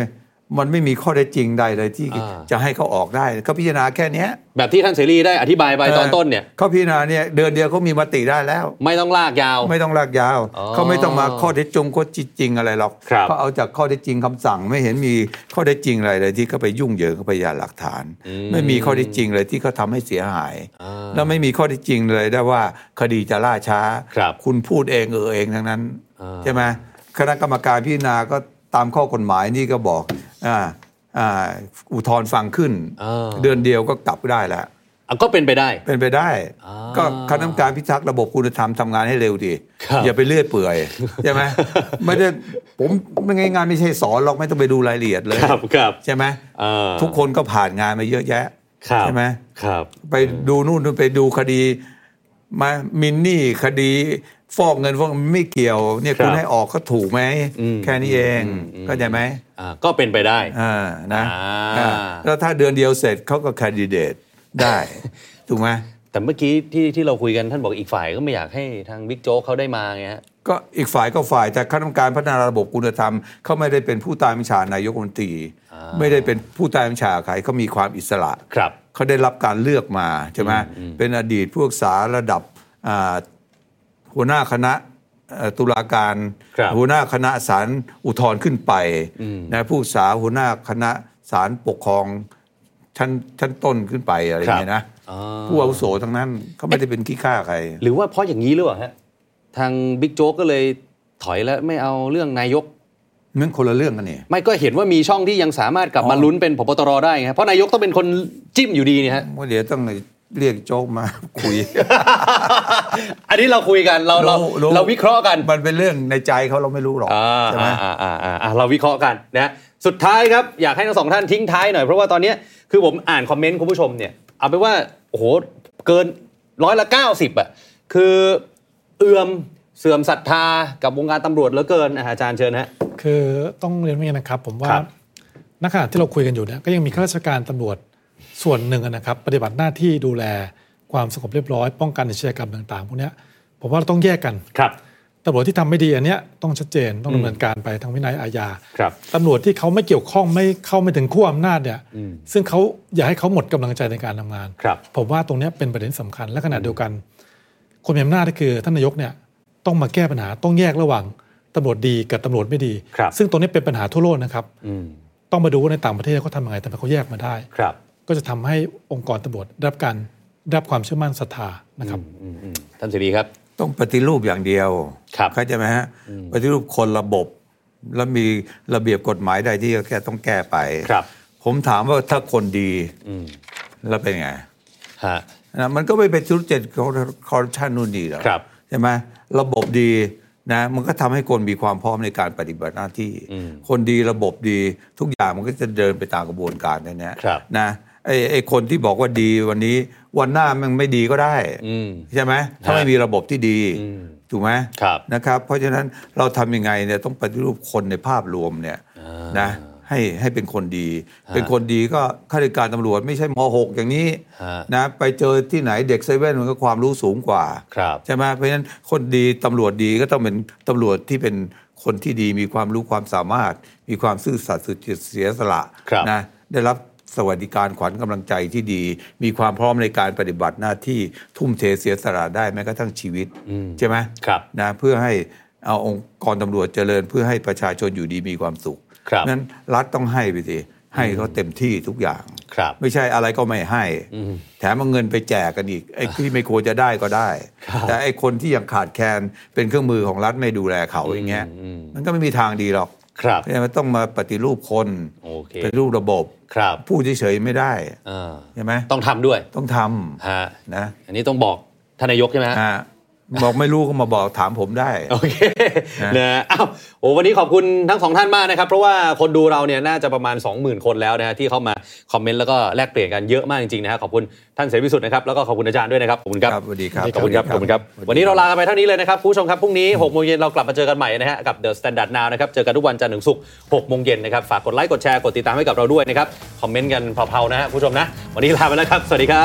มันไม่มีข้อเท็จจริงใดเลยที่จะให้เขาออกได้เขาพิจารณาแค่นี้แบบที่ท่านเสรีได้อธิบายไปตอนต้นเนี่ยเขาพิจารณาเนี่ยเดือนเดียวเขามีมติได้แล้วไม่ต้องลากยาวไม่ต้องลากยาวเขาไม่ต้องมาข้อเท็จจงข้อจริงอะไรหรอกเขาเอาจากข้อเท็จจริงคำสั่งไม่เห็นมีข้อเท็จจริงอะไรเลยที่เขาไปยุ่งเหยิงกับพยานหลักฐานไม่มีข้อเท็จจริงเลยที่เขาทำให้เสียหายแล้วไม่มีข้อเท็จจริงเลยได้ว่าคดีจะล่าช้าคุณพูดเองเออเองทั้งนั้นใช่ไหมคณะกรรมการพิจารณาก็ตามข้อกฎหมายนี่ก็บอกอ่าอ่าอุทธรณ์ฟังขึ้นเดือนเดียวก็กลับได้แล้วก็เป็นไปได้เป็นไปได้ก็คณะกรรมการพิทักษ์ระบบคุณธรรมทำงานให้เร็วดีอย่าไปเลื่อยเปื่อยใช่ไหมไม่ได้ผมไม่งานไม่ใช่สอนหรอกไม่ต้องไปดูรายละเอียดเลยใช่ไหมทุกคนก็ผ่านงานมาเยอะแยะใช่ไหมไปดูนู่นไปดูคดีมามินนี่คดีฟอกเงินฟอกไม่เกี่ยวเนี่ยคุณให้ออกก็ถูกไหมแค่นี้เองเข้าใจไหมก็เป็นไปได้นะแล้วถ้าเดือนเดียวเสร็จเขาก็แคนดิเดตได้ถูกไหมแต่เมื่อกี้ที่ที่เราคุยกันท่านบอกอีกฝ่ายก็ไม่อยากให้ทางบิ๊กโจ๊กเขาได้มาไงฮะก็อีกฝ่ายก็ฝ่ายแต่คณะกรรมการพัฒนาระบบคุณธรรมเขาไม่ได้เป็นผู้ใต้บัญชานายกรัฐมนตรีไม่ได้เป็นผู้ใต้บัญชาใครเขามีความอิสระเขาได้รับการเลือกมาใช่ไหมเป็นอดีตผู้ศึกษาระดับหัวหน้าคณะตุลาการหัวหน้าคณะศาลอุทธรณ์ขึ้นไปนะผู้ศึกษาหัวหน้าคณะศาลปกครองชั้นชั้นต้นขึ้นไปอะไรอย่างเงี้ยนะผู้อาวุโสทั้งนั้นเขาไม่ได้เป็นขี้ข้าใครหรือว่าเพราะอย่างนี้หรือเปล่าฮะทางบิ๊กโจ๊กก็เลยถอยแล้วไม่เอาเรื่องนายกนั่นคนละเรื่องกันนี่ไม่ก็เห็นว่ามีช่องที่ยังสามารถกลับมาลุ้นเป็นผบตรได้ไงเพราะนายกต้องเป็นคนจิ้มอยู่ดีนี่ฮะว่าเดี๋ยวต้องเรียกโจ๊กมาคุยอันนี้เราคุยกันเราเราเราวิเคราะห์กันมันเป็นเรื่องในใจเขาเราไม่รู้หรอกใช่ไหมอ่าอ่าอ่าเราวิเคราะห์กันนะสุดท้ายครับอยากให้ทั้งสองท่านทิ้งท้ายหน่อยเพราะว่าตอนนี้คือผมอ่านคอมเมนต์คุณผู้ชมเนี่ยเอาไปว่าโอ้โหเกินร้อยละเก้าสิบอ่ะคือเอื่อมเสื่อมศรัทธากับวงการตำรวจเหลือเกินอาจารย์เชิญฮะคือต้องเรียนว่านะครับผมว่าณขณะที่เราคุยกันอยู่เนี่ยก็ยังมีข้าราชการตำรวจส่วนหนึ่งนะครับปฏิบัติหน้าที่ดูแลความสงบเรียบร้อยป้องกันอาชญากรรมต่างๆพวกนี้ผมว่าเราต้องแยกกันครับตำรวจที่ทำไม่ดีอันเนี้ยต้องชัดเจนต้องดำเนินการไปทางวินัยอาญาตำรวจที่เขาไม่เกี่ยวข้องไม่เข้าไม่ถึงขั้วอำนาจเนี่ยซึ่งเขาอยากให้เขาหมดกำลังใจในการทำงานผมว่าตรงนี้เป็นประเด็นสำคัญและขณะเดียวกันคนมีอำนาจก็คือท่านนายกเนี่ยต้องมาแก้ปัญหาต้องแยกระหว่างตำรวจดีกับตำรวจไม่ดีซึ่งตรงนี้เป็นปัญหาทั่วโลกนะครับต้องมาดูว่าในต่างประเทศเขาทำยังไงแต่เขาแยกมาได้ก็จะทำให้องค์กรตำรวจได้รับการได้รับความเชื่อมั่นศรัทธานะครับท่านเสรีครับต้องปฏิรูปอย่างเดียวเข้าใจไหมฮะปฏิรูปคนระบบแล้วมีระเบียบกฎหมายใดที่แค่ต้องแก้ไปผมถามว่าถ้าคนดีแล้วเป็นไงนะมันก็ไม่เป็นธุรกิจคอร์รัปชันนู่นนี่หรอกใช่ไหมระบบดีนะมันก็ทำให้คนมีความพร้อมในการปฏิบัติหน้าที่คนดีระบบดีทุกอย่างมันก็จะเดินไปตามกระบวนการนี้นะไอ้ไอ้คนที่บอกว่าดีวันนี้วันหน้ามันไม่ดีก็ได้ใช่ไหมถ้าไม่มีระบบที่ดีถูกไหมนะครับเพราะฉะนั้นเราทำยังไงเนี่ยต้องปฏิรูปคนในภาพรวมเนี่ยนะให้ให้เป็นคนดีเป็นคนดีก็ข้าราชการตำรวจไม่ใช่ม.หก อย่างนี้นะไปเจอที่ไหนเด็กเซเว่นมันก็ความรู้สูงกว่าใช่ไหมเพราะฉะนั้นคนดีตำรวจดีก็ต้องเป็นตำรวจที่เป็นคนที่ดีมีความรู้ความสามารถมีความซื่อสัตย์สุจริตเสียสละนะได้รับสวัสดิการขวัญกำลังใจที่ดีมีความพร้อมในการปฏิบัติหน้าที่ทุ่มเทเสียสละได้แม้กระทั่งชีวิตใช่ไหมนะเพื่อให้เอาองค์กรตำรวจเจริญเพื่อให้ประชาชนอยู่ดีมีความสุขนั้นรัฐต้องให้ไปสิให้เขาเต็มที่ทุกอย่างไม่ใช่อะไรก็ไม่ให้แถมเอาเงินไปแจกกันอีกไอ้ที่ไม่ควรจะได้ก็ได้แต่ไอ้คนที่ยังขาดแคลนเป็นเครื่องมือของรัฐไม่ดูแลเขาอย่างเงี้ยมันก็ไม่มีทางดีหรอกเพราะฉะนั้นต้องมาปฏิรูปคนปฏิรูประบบพูดเฉยๆไม่ได้ใช่ไหมต้องทำด้วยต้องทำนะอันนี้ต้องบอกท่านนายกใช่ไหมบอกไม่รู้ก็มาบอกถามผมได้โอเคนะอ้าวโอ้วันนี้ขอบคุณทั้งสองท่านมากนะครับเพราะว่าคนดูเราเนี่ยน่าจะประมาณ สองหมื่น คนแล้วนะฮะที่เข้ามาคอมเมนต์แล้วก็แลกเปลี่ยนกันเยอะมากจริงๆนะฮะขอบคุณท่านเสรีพิสุทธิ์นะครับแล้วก็ขอบคุณอาจารย์ด้วยนะครับขอบคุณครับสวัสดีครับขอบคุณครับขอบคุณครับวันนี้เราลากันไปเท่านี้เลยนะครับผู้ชมครับพรุ่งนี้ หกโมงเย็นเรากลับมาเจอกันใหม่นะฮะกับ The Standard Now นะครับเจอกันทุกวันจันทร์ถึงศุกร์ หกโมงเย็นนะครับฝากกดไลค์กดแชร์กดติดตามให้กับเราด้วยนะครับคอมเมนต์กันเผาๆนะฮะผู้ชมนะวันนี้ลาไปแล้วครับสวัสดีครับ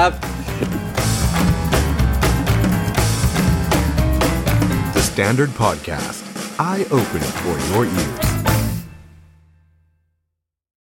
The Standard Podcast Eye Open for Your Ears